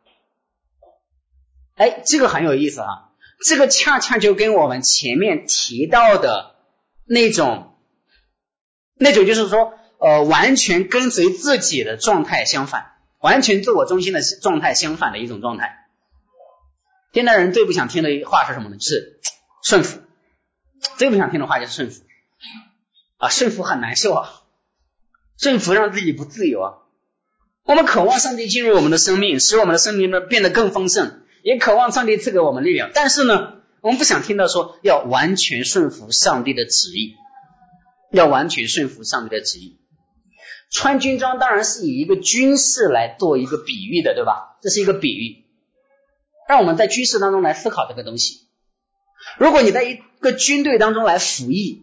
哎，这个很有意思啊，这个恰恰就跟我们前面提到的那种那种就是说呃，完全跟随自己的状态相反，完全自我中心的状态相反的一种状态。现代人最不想听的话是什么呢？就是顺服。最不想听的话就是顺服啊，顺服很难受啊，顺服让自己不自由啊。我们渴望上帝进入我们的生命，使我们的生命呢变得更丰盛，也渴望上帝赐给我们力量，但是呢，我们不想听到说要完全顺服上帝的旨意，要完全顺服上帝的旨意。穿军装当然是以一个军事来做一个比喻的，对吧？这是一个比喻，让我们在军事当中来思考这个东西。如果你在一个军队当中来服役，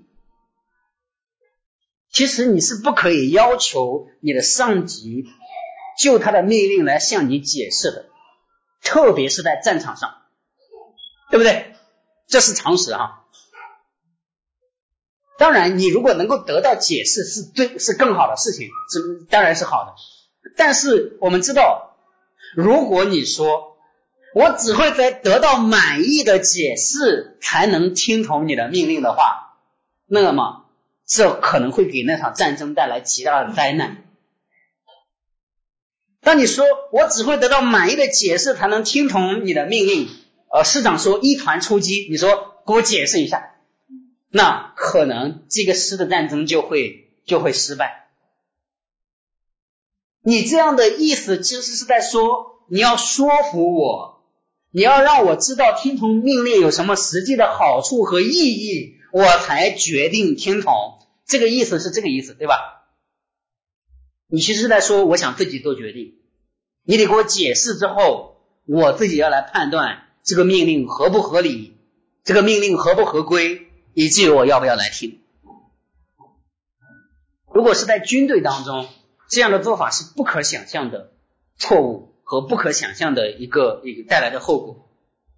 其实你是不可以要求你的上级就他的命令来向你解释的，特别是在战场上，对不对？这是常识哈。当然你如果能够得到解释是最是更好的事情，是当然是好的。但是我们知道，如果你说我只会在得到满意的解释才能听从你的命令的话，那么这可能会给那场战争带来极大的灾难。当你说我只会得到满意的解释才能听从你的命令，呃，师长说一团出击，你说给我解释一下，那可能这个师的战争就会就会失败。你这样的意思其实是在说，你要说服我，你要让我知道听从命令有什么实际的好处和意义，我才决定听从。这个意思是这个意思，对吧？ 你其实是在说我想自己做决定，你得给我解释之后，我自己要来判断这个命令合不合理，这个命令合不合规，以至于我要不要来听。如果是在军队当中，这样的做法是不可想象的错误和不可想象的一个一个带来的后果。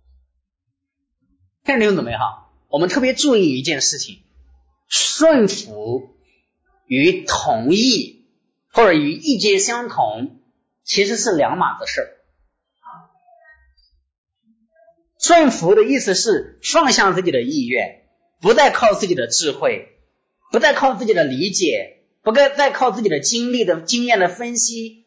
看弟兄姊妹哈，我们特别注意一件事情，顺服与同意或者与意见相同其实是两码子事儿。顺服的意思是放下自己的意愿，不再靠自己的智慧，不再靠自己的理解，不再靠自己的经历的经验的分析，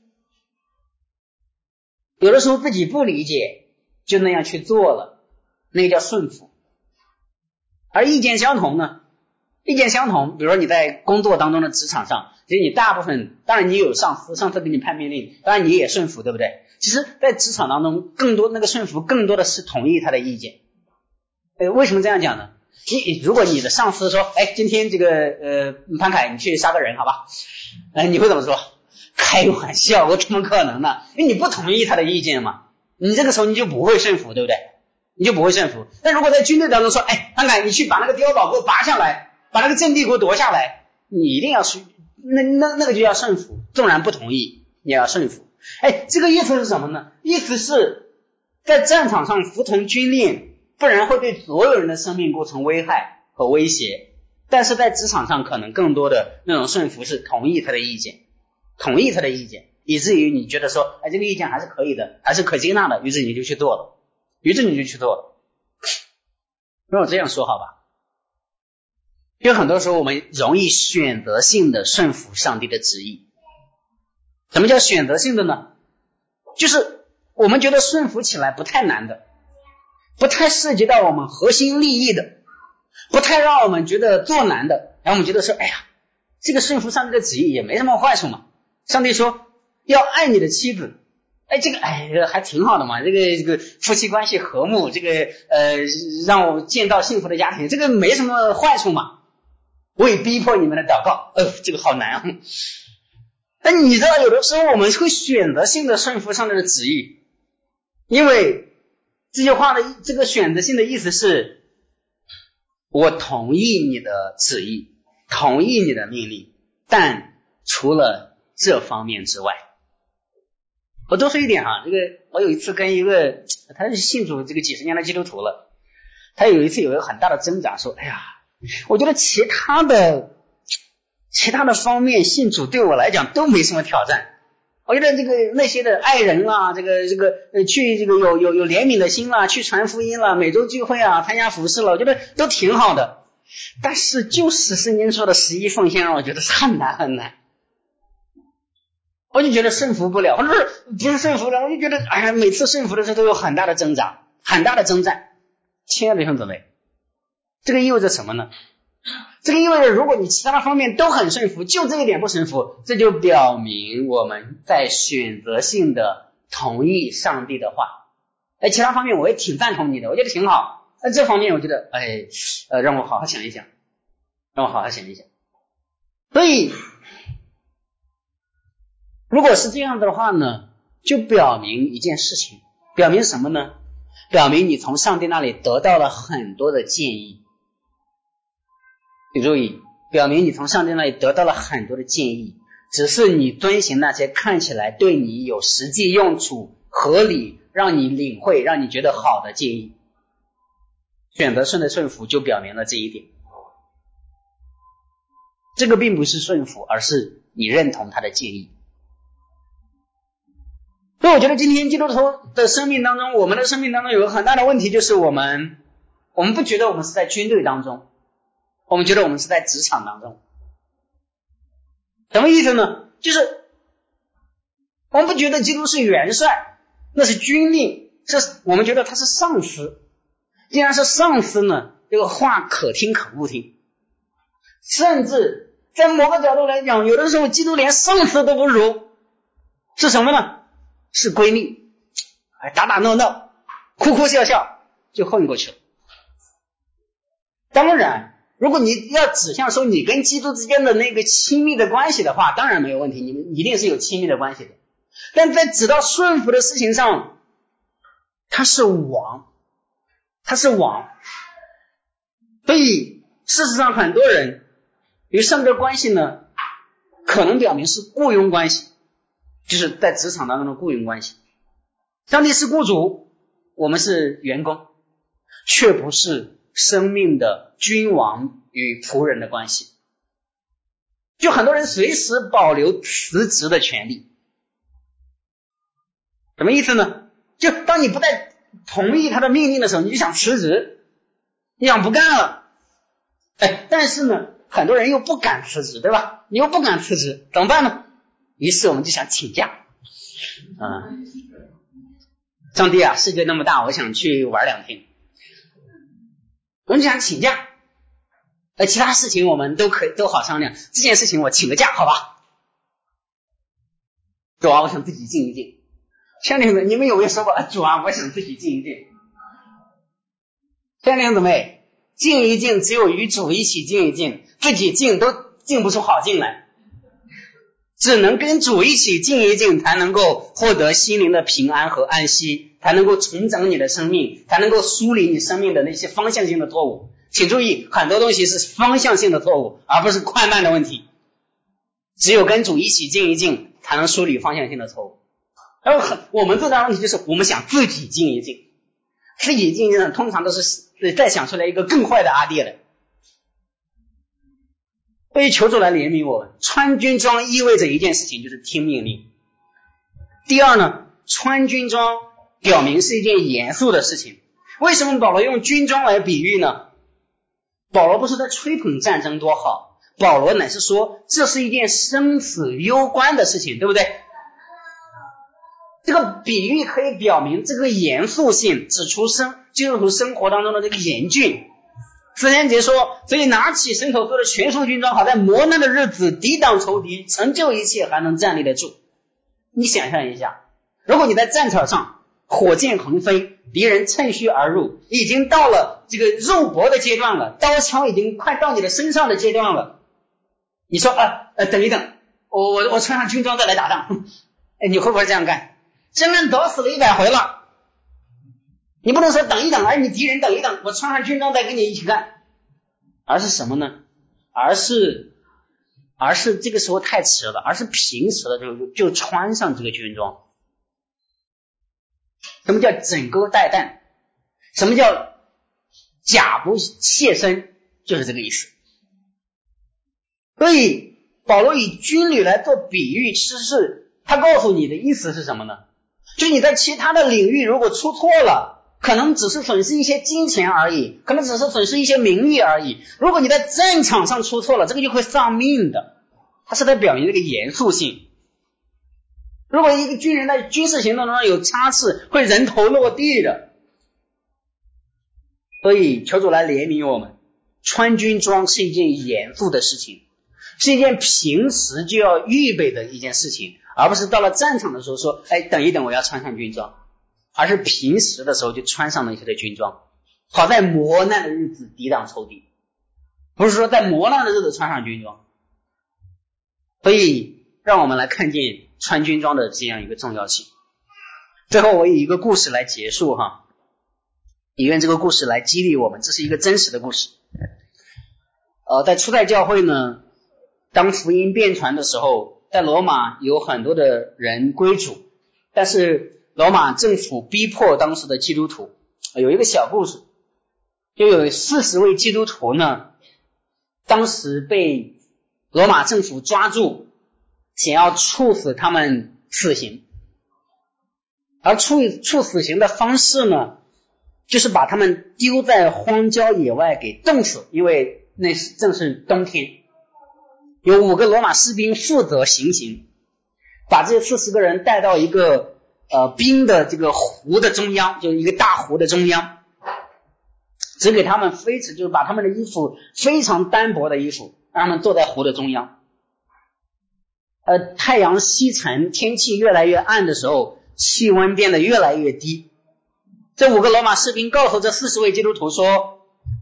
有的时候自己不理解就那样去做了，那个叫顺服。而意见相同呢，意见相同，比如说你在工作当中的职场上，其实你大部分，当然你有上司，上司给你判命令，当然你也顺服，对不对？其实在职场当中，更多那个顺服更多的是同意他的意见。呃，为什么这样讲呢？你如果你的上司说，哎，今天这个呃潘凯你去杀个人好吧，呃你会怎么说？开玩笑，我怎么可能呢？因为你不同意他的意见嘛，你这个时候你就不会顺服，对不对？你就不会顺服。但如果在军队当中说，哎，潘凯你去把那个碉堡给我拔下来，把那个阵地给我夺下来，你一定要顺，那那那个就要顺服，纵然不同意你也要顺服。哎，这个意思是什么呢？意思是在战场上服从军令，不然会对所有人的生命构成危害和威胁，但是在职场上可能更多的那种顺服是同意他的意见，同意他的意见，以至于你觉得说，哎，这个意见还是可以的，还是可接纳的，于是你就去做了，于是你就去做了。让我这样说好吧，因为很多时候我们容易选择性的顺服上帝的旨意。什么叫选择性的呢？就是我们觉得顺服起来不太难的，不太涉及到我们核心利益的，不太让我们觉得做难的，然后我们觉得说，哎呀，这个顺服上帝的旨意也没什么坏处嘛。上帝说要爱你的妻子，哎，这个哎还挺好的嘛，这个这个夫妻关系和睦，这个呃让我见到幸福的家庭，这个没什么坏处嘛。为逼迫你们的祷告，呃，这个好难啊。但你知道，有的时候我们会选择性的顺服上帝的旨意，因为这句话的这个选择性的意思是，我同意你的旨意，同意你的命令，但除了这方面之外。我多说一点哈，这个我有一次跟一个他是信主这个几十年的基督徒了，他有一次有一个很大的挣扎，说，哎呀，我觉得其他的其他的方面信主对我来讲都没什么挑战，我觉得这个那些的爱人啊，这个这个呃去这个有有有怜悯的心啦，去传福音啦，每周聚会啊，参加服事了，我觉得都挺好的。但是就是圣经说的十一奉献让我觉得很难很难，我就觉得顺服不了，或者是不是顺服了，我就觉得哎呀，每次顺服的时候都有很大的挣扎，很大的征战。亲爱的弟兄姊妹，这个意味着什么呢？这个意味着如果你其他的方面都很顺服，就这一点不顺服，这就表明我们在选择性的同意上帝的话。哎，其他方面我也挺赞同你的，我觉得挺好，那这方面我觉得哎呃让我好好想一想，让我好好想一想。所以如果是这样的话呢，就表明一件事情，表明什么呢？表明你从上帝那里得到了很多的建议。请注意，表明你从上帝那里得到了很多的建议，只是你遵行那些看起来对你有实际用处、合理，让你领会、让你觉得好的建议。选择顺的顺服就表明了这一点。这个并不是顺服，而是你认同他的建议。所以我觉得今天基督徒的生命当中，我们的生命当中有个很大的问题，就是我们我们不觉得我们是在军队当中，我们觉得我们是在职场当中。什么意思呢？就是我们不觉得基督是元帅，那是军令，是我们觉得他是上司。既然是上司呢，这个话可听可不听，甚至在某个角度来讲，有的时候基督连上司都不如，是什么呢？是闺蜜，打打闹闹，哭哭笑笑就混过去了。当然如果你要指向说你跟基督之间的那个亲密的关系的话，当然没有问题，你们一定是有亲密的关系的。但在指到顺服的事情上，他是王，他是王。所以事实上很多人与上帝的关系呢，可能表明是雇佣关系，就是在职场当中的雇佣关系。上帝是雇主，我们是员工，却不是生命的君王与仆人的关系。就很多人随时保留辞职的权利。什么意思呢？就当你不再同意他的命令的时候，你就想辞职，你想不干了。哎，但是呢，很多人又不敢辞职，对吧？你又不敢辞职，怎么办呢？于是我们就想请假。嗯，上帝啊，世界那么大，我想去玩两天。我们就想请假。呃，其他事情我们都可以都好商量，这件事情我请个假，好吧？主啊，我想自己静一静。兄弟们，你们有没有说过，主啊，我想自己静一静？兄弟姊妹，静一静，只有与主一起静一静，自己静都静不出好静来，只能跟主一起静一静，才能够获得心灵的平安和安息，才能够重整你的生命，才能够梳理你生命的那些方向性的错误。请注意，很多东西是方向性的错误，而不是快慢的问题。只有跟主一起静一静，才能梳理方向性的错误。而我们最大的问题就是我们想自己静一静，自己静一静通常都是再想出来一个更坏的阿爹来。所以求主来怜悯我们。穿军装意味着一件事情，就是听命令。第二呢，穿军装表明是一件严肃的事情。为什么保罗用军装来比喻呢？保罗不是在吹捧战争多好，保罗乃是说这是一件生死攸关的事情，对不对？这个比喻可以表明这个严肃性，指出生基督徒生活当中的这个严峻。四天节说，所以拿起神所做的全副军装，好在磨难的日子抵挡仇敌，成就一切，还能站立得住。你想象一下，如果你在战场上火箭横飞，敌人趁虚而入，已经到了这个肉搏的阶段了，刀枪已经快到你的身上的阶段了，你说啊呃等一等，我我我穿上军装再来打仗，哎，你会不会这样干？真的打死了一百回了，你不能说等一等，而你敌人等一等，我穿上军装再跟你一起干。而是什么呢？而是而是这个时候太迟了，而是平时的就就穿上这个军装。什么叫枕戈待旦？什么叫甲不怯身？就是这个意思。所以保罗以军旅来做比喻，其实是他告诉你的意思是什么呢？就是你在其他的领域如果出错了，可能只是损失一些金钱而已，可能只是损失一些名誉而已。如果你在战场上出错了，这个就会丧命的。它是在表明这个严肃性。如果一个军人在军事行动中有差错，会人头落地的。所以求主来怜悯我们，穿军装是一件严肃的事情，是一件平时就要预备的一件事情，而不是到了战场的时候说，哎，等一等，我要穿上军装。而是平时的时候就穿上了一些的军装，好在磨难的日子抵挡仇敌，不是说在磨难的日子穿上军装。所以让我们来看见穿军装的这样一个重要性。最后我以一个故事来结束哈，也愿这个故事来激励我们，这是一个真实的故事。呃，在初代教会呢，当福音遍传的时候，在罗马有很多的人归主，但是罗马政府逼迫当时的基督徒。有一个小故事，就有四十位基督徒呢，当时被罗马政府抓住，想要处死他们死刑。而处处死刑的方式呢，就是把他们丢在荒郊野外给冻死，因为那是正是冬天。有五个罗马士兵负责行刑，把这四十个人带到一个呃，冰的这个湖的中央，就是一个大湖的中央，只给他们非常就是把他们的衣服非常单薄的衣服，让他们坐在湖的中央。呃，太阳西沉，天气越来越暗的时候，气温变得越来越低。这五个罗马士兵告诉这四十位基督徒说，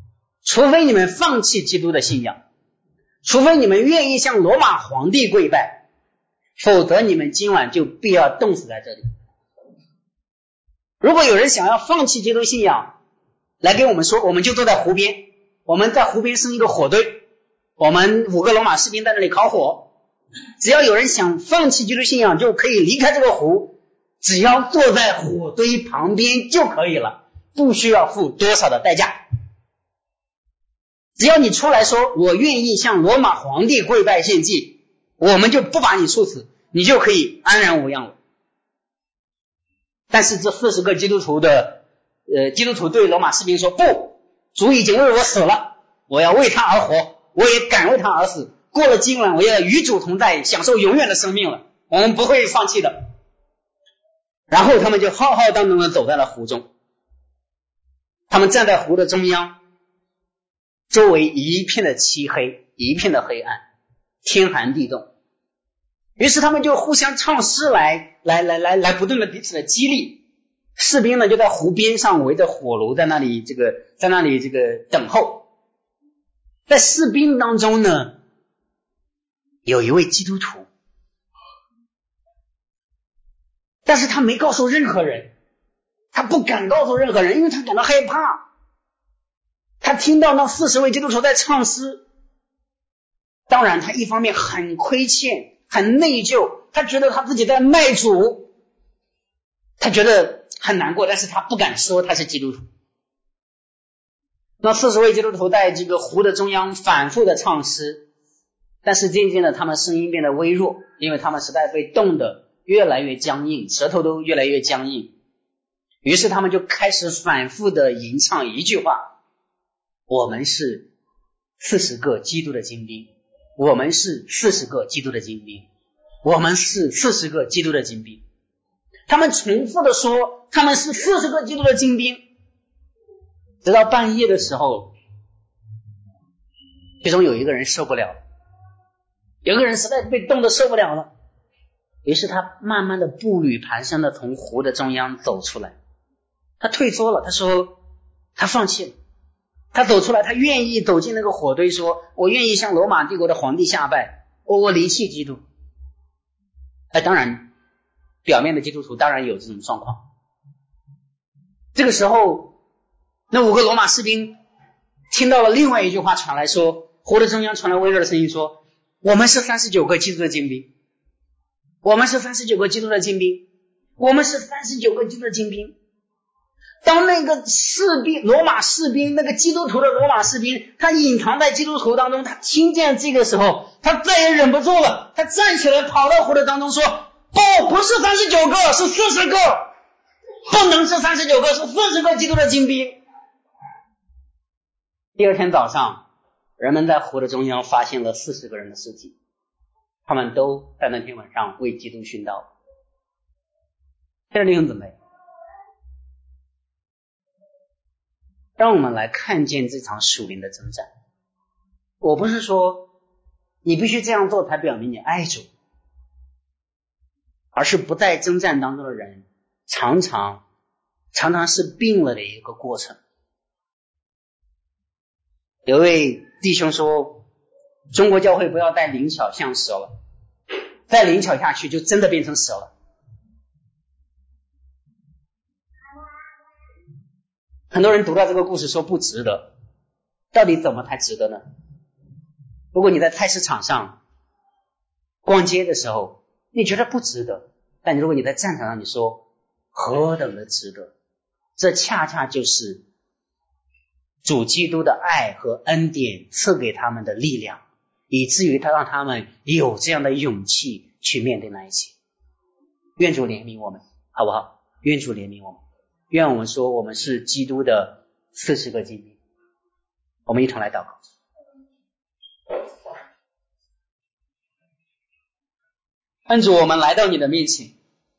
除非你们放弃基督的信仰，除非你们愿意向罗马皇帝跪拜，否则你们今晚就必要冻死在这里。如果有人想要放弃基督信仰，来跟我们说，我们就坐在湖边，我们在湖边生一个火堆，我们五个罗马士兵在那里烤火，只要有人想放弃基督信仰，就可以离开这个湖，只要坐在火堆旁边就可以了，不需要付多少的代价。只要你出来说我愿意向罗马皇帝跪拜献祭，我们就不把你处死，你就可以安然无恙了。但是这四十个基督徒的呃，基督徒对罗马士兵说，不，主已经为我死了，我要为他而活，我也敢为他而死，过了今晚我要与主同在，享受永远的生命了，我们不会放弃的。然后他们就浩浩荡荡的走在了湖中，他们站在湖的中央，周围一片的漆黑，一片的黑暗，天寒地冻。于是他们就互相唱诗来来来来来不断的彼此的激励。士兵呢就在湖边上围着火炉在那里这个在那里这个等候。在士兵当中呢，有一位基督徒，但是他没告诉任何人，他不敢告诉任何人，因为他感到害怕。他听到那四十位基督徒在唱诗，当然他一方面很亏欠，很内疚，他觉得他自己在卖主，他觉得很难过，但是他不敢说他是基督徒。那四十位基督徒在这个湖的中央反复的唱诗，但是渐渐的他们声音变得微弱，因为他们实在被冻得越来越僵硬，舌头都越来越僵硬。于是他们就开始反复的吟唱一句话，我们是四十个基督的精兵，我们是四十个基督的精兵，我们是四十个基督的精兵。他们重复的说他们是四十个基督的精兵，直到半夜的时候，其中有一个人受不了，有一个人实在被冻得受不了了，于是他慢慢的步履蹒跚的从湖的中央走出来，他退缩了，他说他放弃了，他走出来，他愿意走进那个火堆，说我愿意向罗马帝国的皇帝下拜，我我离弃基督。哎，当然表面的基督徒当然有这种状况。这个时候那五个罗马士兵听到了另外一句话传来，说湖的中央传来微弱的声音，说我们是三十九个基督的精兵，我们是三十九个基督的精兵，我们是三十九个基督的精兵。当那个士兵罗马士兵那个基督徒的罗马士兵，他隐藏在基督徒当中，他听见这个时候他再也忍不住了，他站起来跑到湖的当中说，不，不是三十九个，是四十个，不能是三十九个，是四十个基督的精兵。第二天早上，人们在湖的中央发现了四十个人的尸体，他们都在那天晚上为基督殉道。亲爱的弟兄姊妹，让我们来看见这场属灵的征战。我不是说你必须这样做才表明你爱主，而是不在征战当中的人常常常常是病了的一个过程。有位弟兄说，中国教会不要再灵巧像蛇了，再灵巧下去就真的变成蛇了。很多人读到这个故事说不值得，到底怎么才值得呢？如果你在菜市场上逛街的时候你觉得不值得，但如果你在战场上你说何等的值得，这恰恰就是主基督的爱和恩典赐给他们的力量，以至于他让他们有这样的勇气去面对那一切。愿主怜悯我们，好不好？愿主怜悯我们，愿我们说我们是基督的四十个精兵。我们一同来祷告。恩主，我们来到你的面前，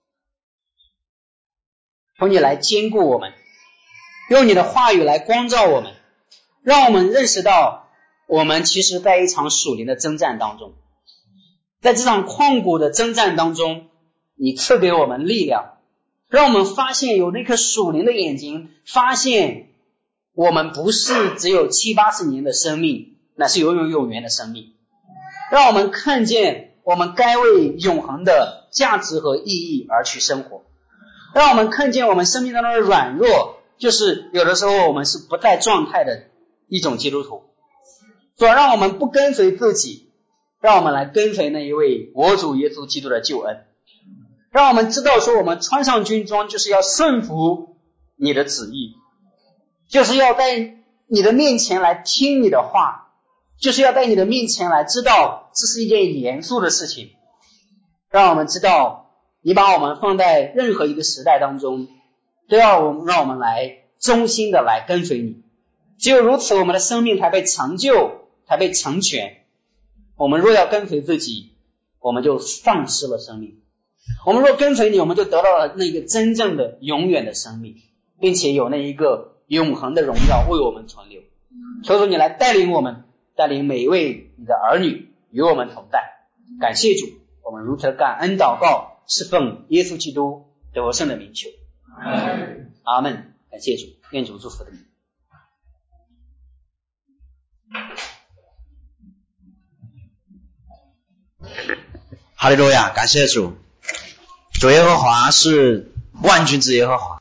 求你来坚固我们，用你的话语来光照我们，让我们认识到我们其实在一场属灵的征战当中，在这场旷古的征战当中，你赐给我们力量，让我们发现有那颗属灵的眼睛，发现我们不是只有七八十年的生命，乃是永永永远的生命。让我们看见我们该为永恒的价值和意义而去生活。让我们看见我们生命当中的软弱，就是有的时候我们是不在状态的一种基督徒。主要让我们不跟随自己，让我们来跟随那一位我主耶稣基督的救恩。让我们知道说，我们穿上军装就是要顺服你的旨意，就是要在你的面前来听你的话，就是要在你的面前来知道这是一件严肃的事情。让我们知道你把我们放在任何一个时代当中，都要让我们来忠心的来跟随你。只有如此，我们的生命才被成就，才被成全。我们若要跟随自己，我们就丧失了生命。我们若跟随你，我们就得到了那个真正的永远的生命，并且有那一个永恒的荣耀为我们存留。求主你来带领我们，带领每一位你的儿女与我们同在。感谢主，我们如此感恩祷告，是奉耶稣基督得胜的名求。阿们。感谢主，愿主祝福你。 哈利路亚，感谢主。主耶和华是万军之耶和华，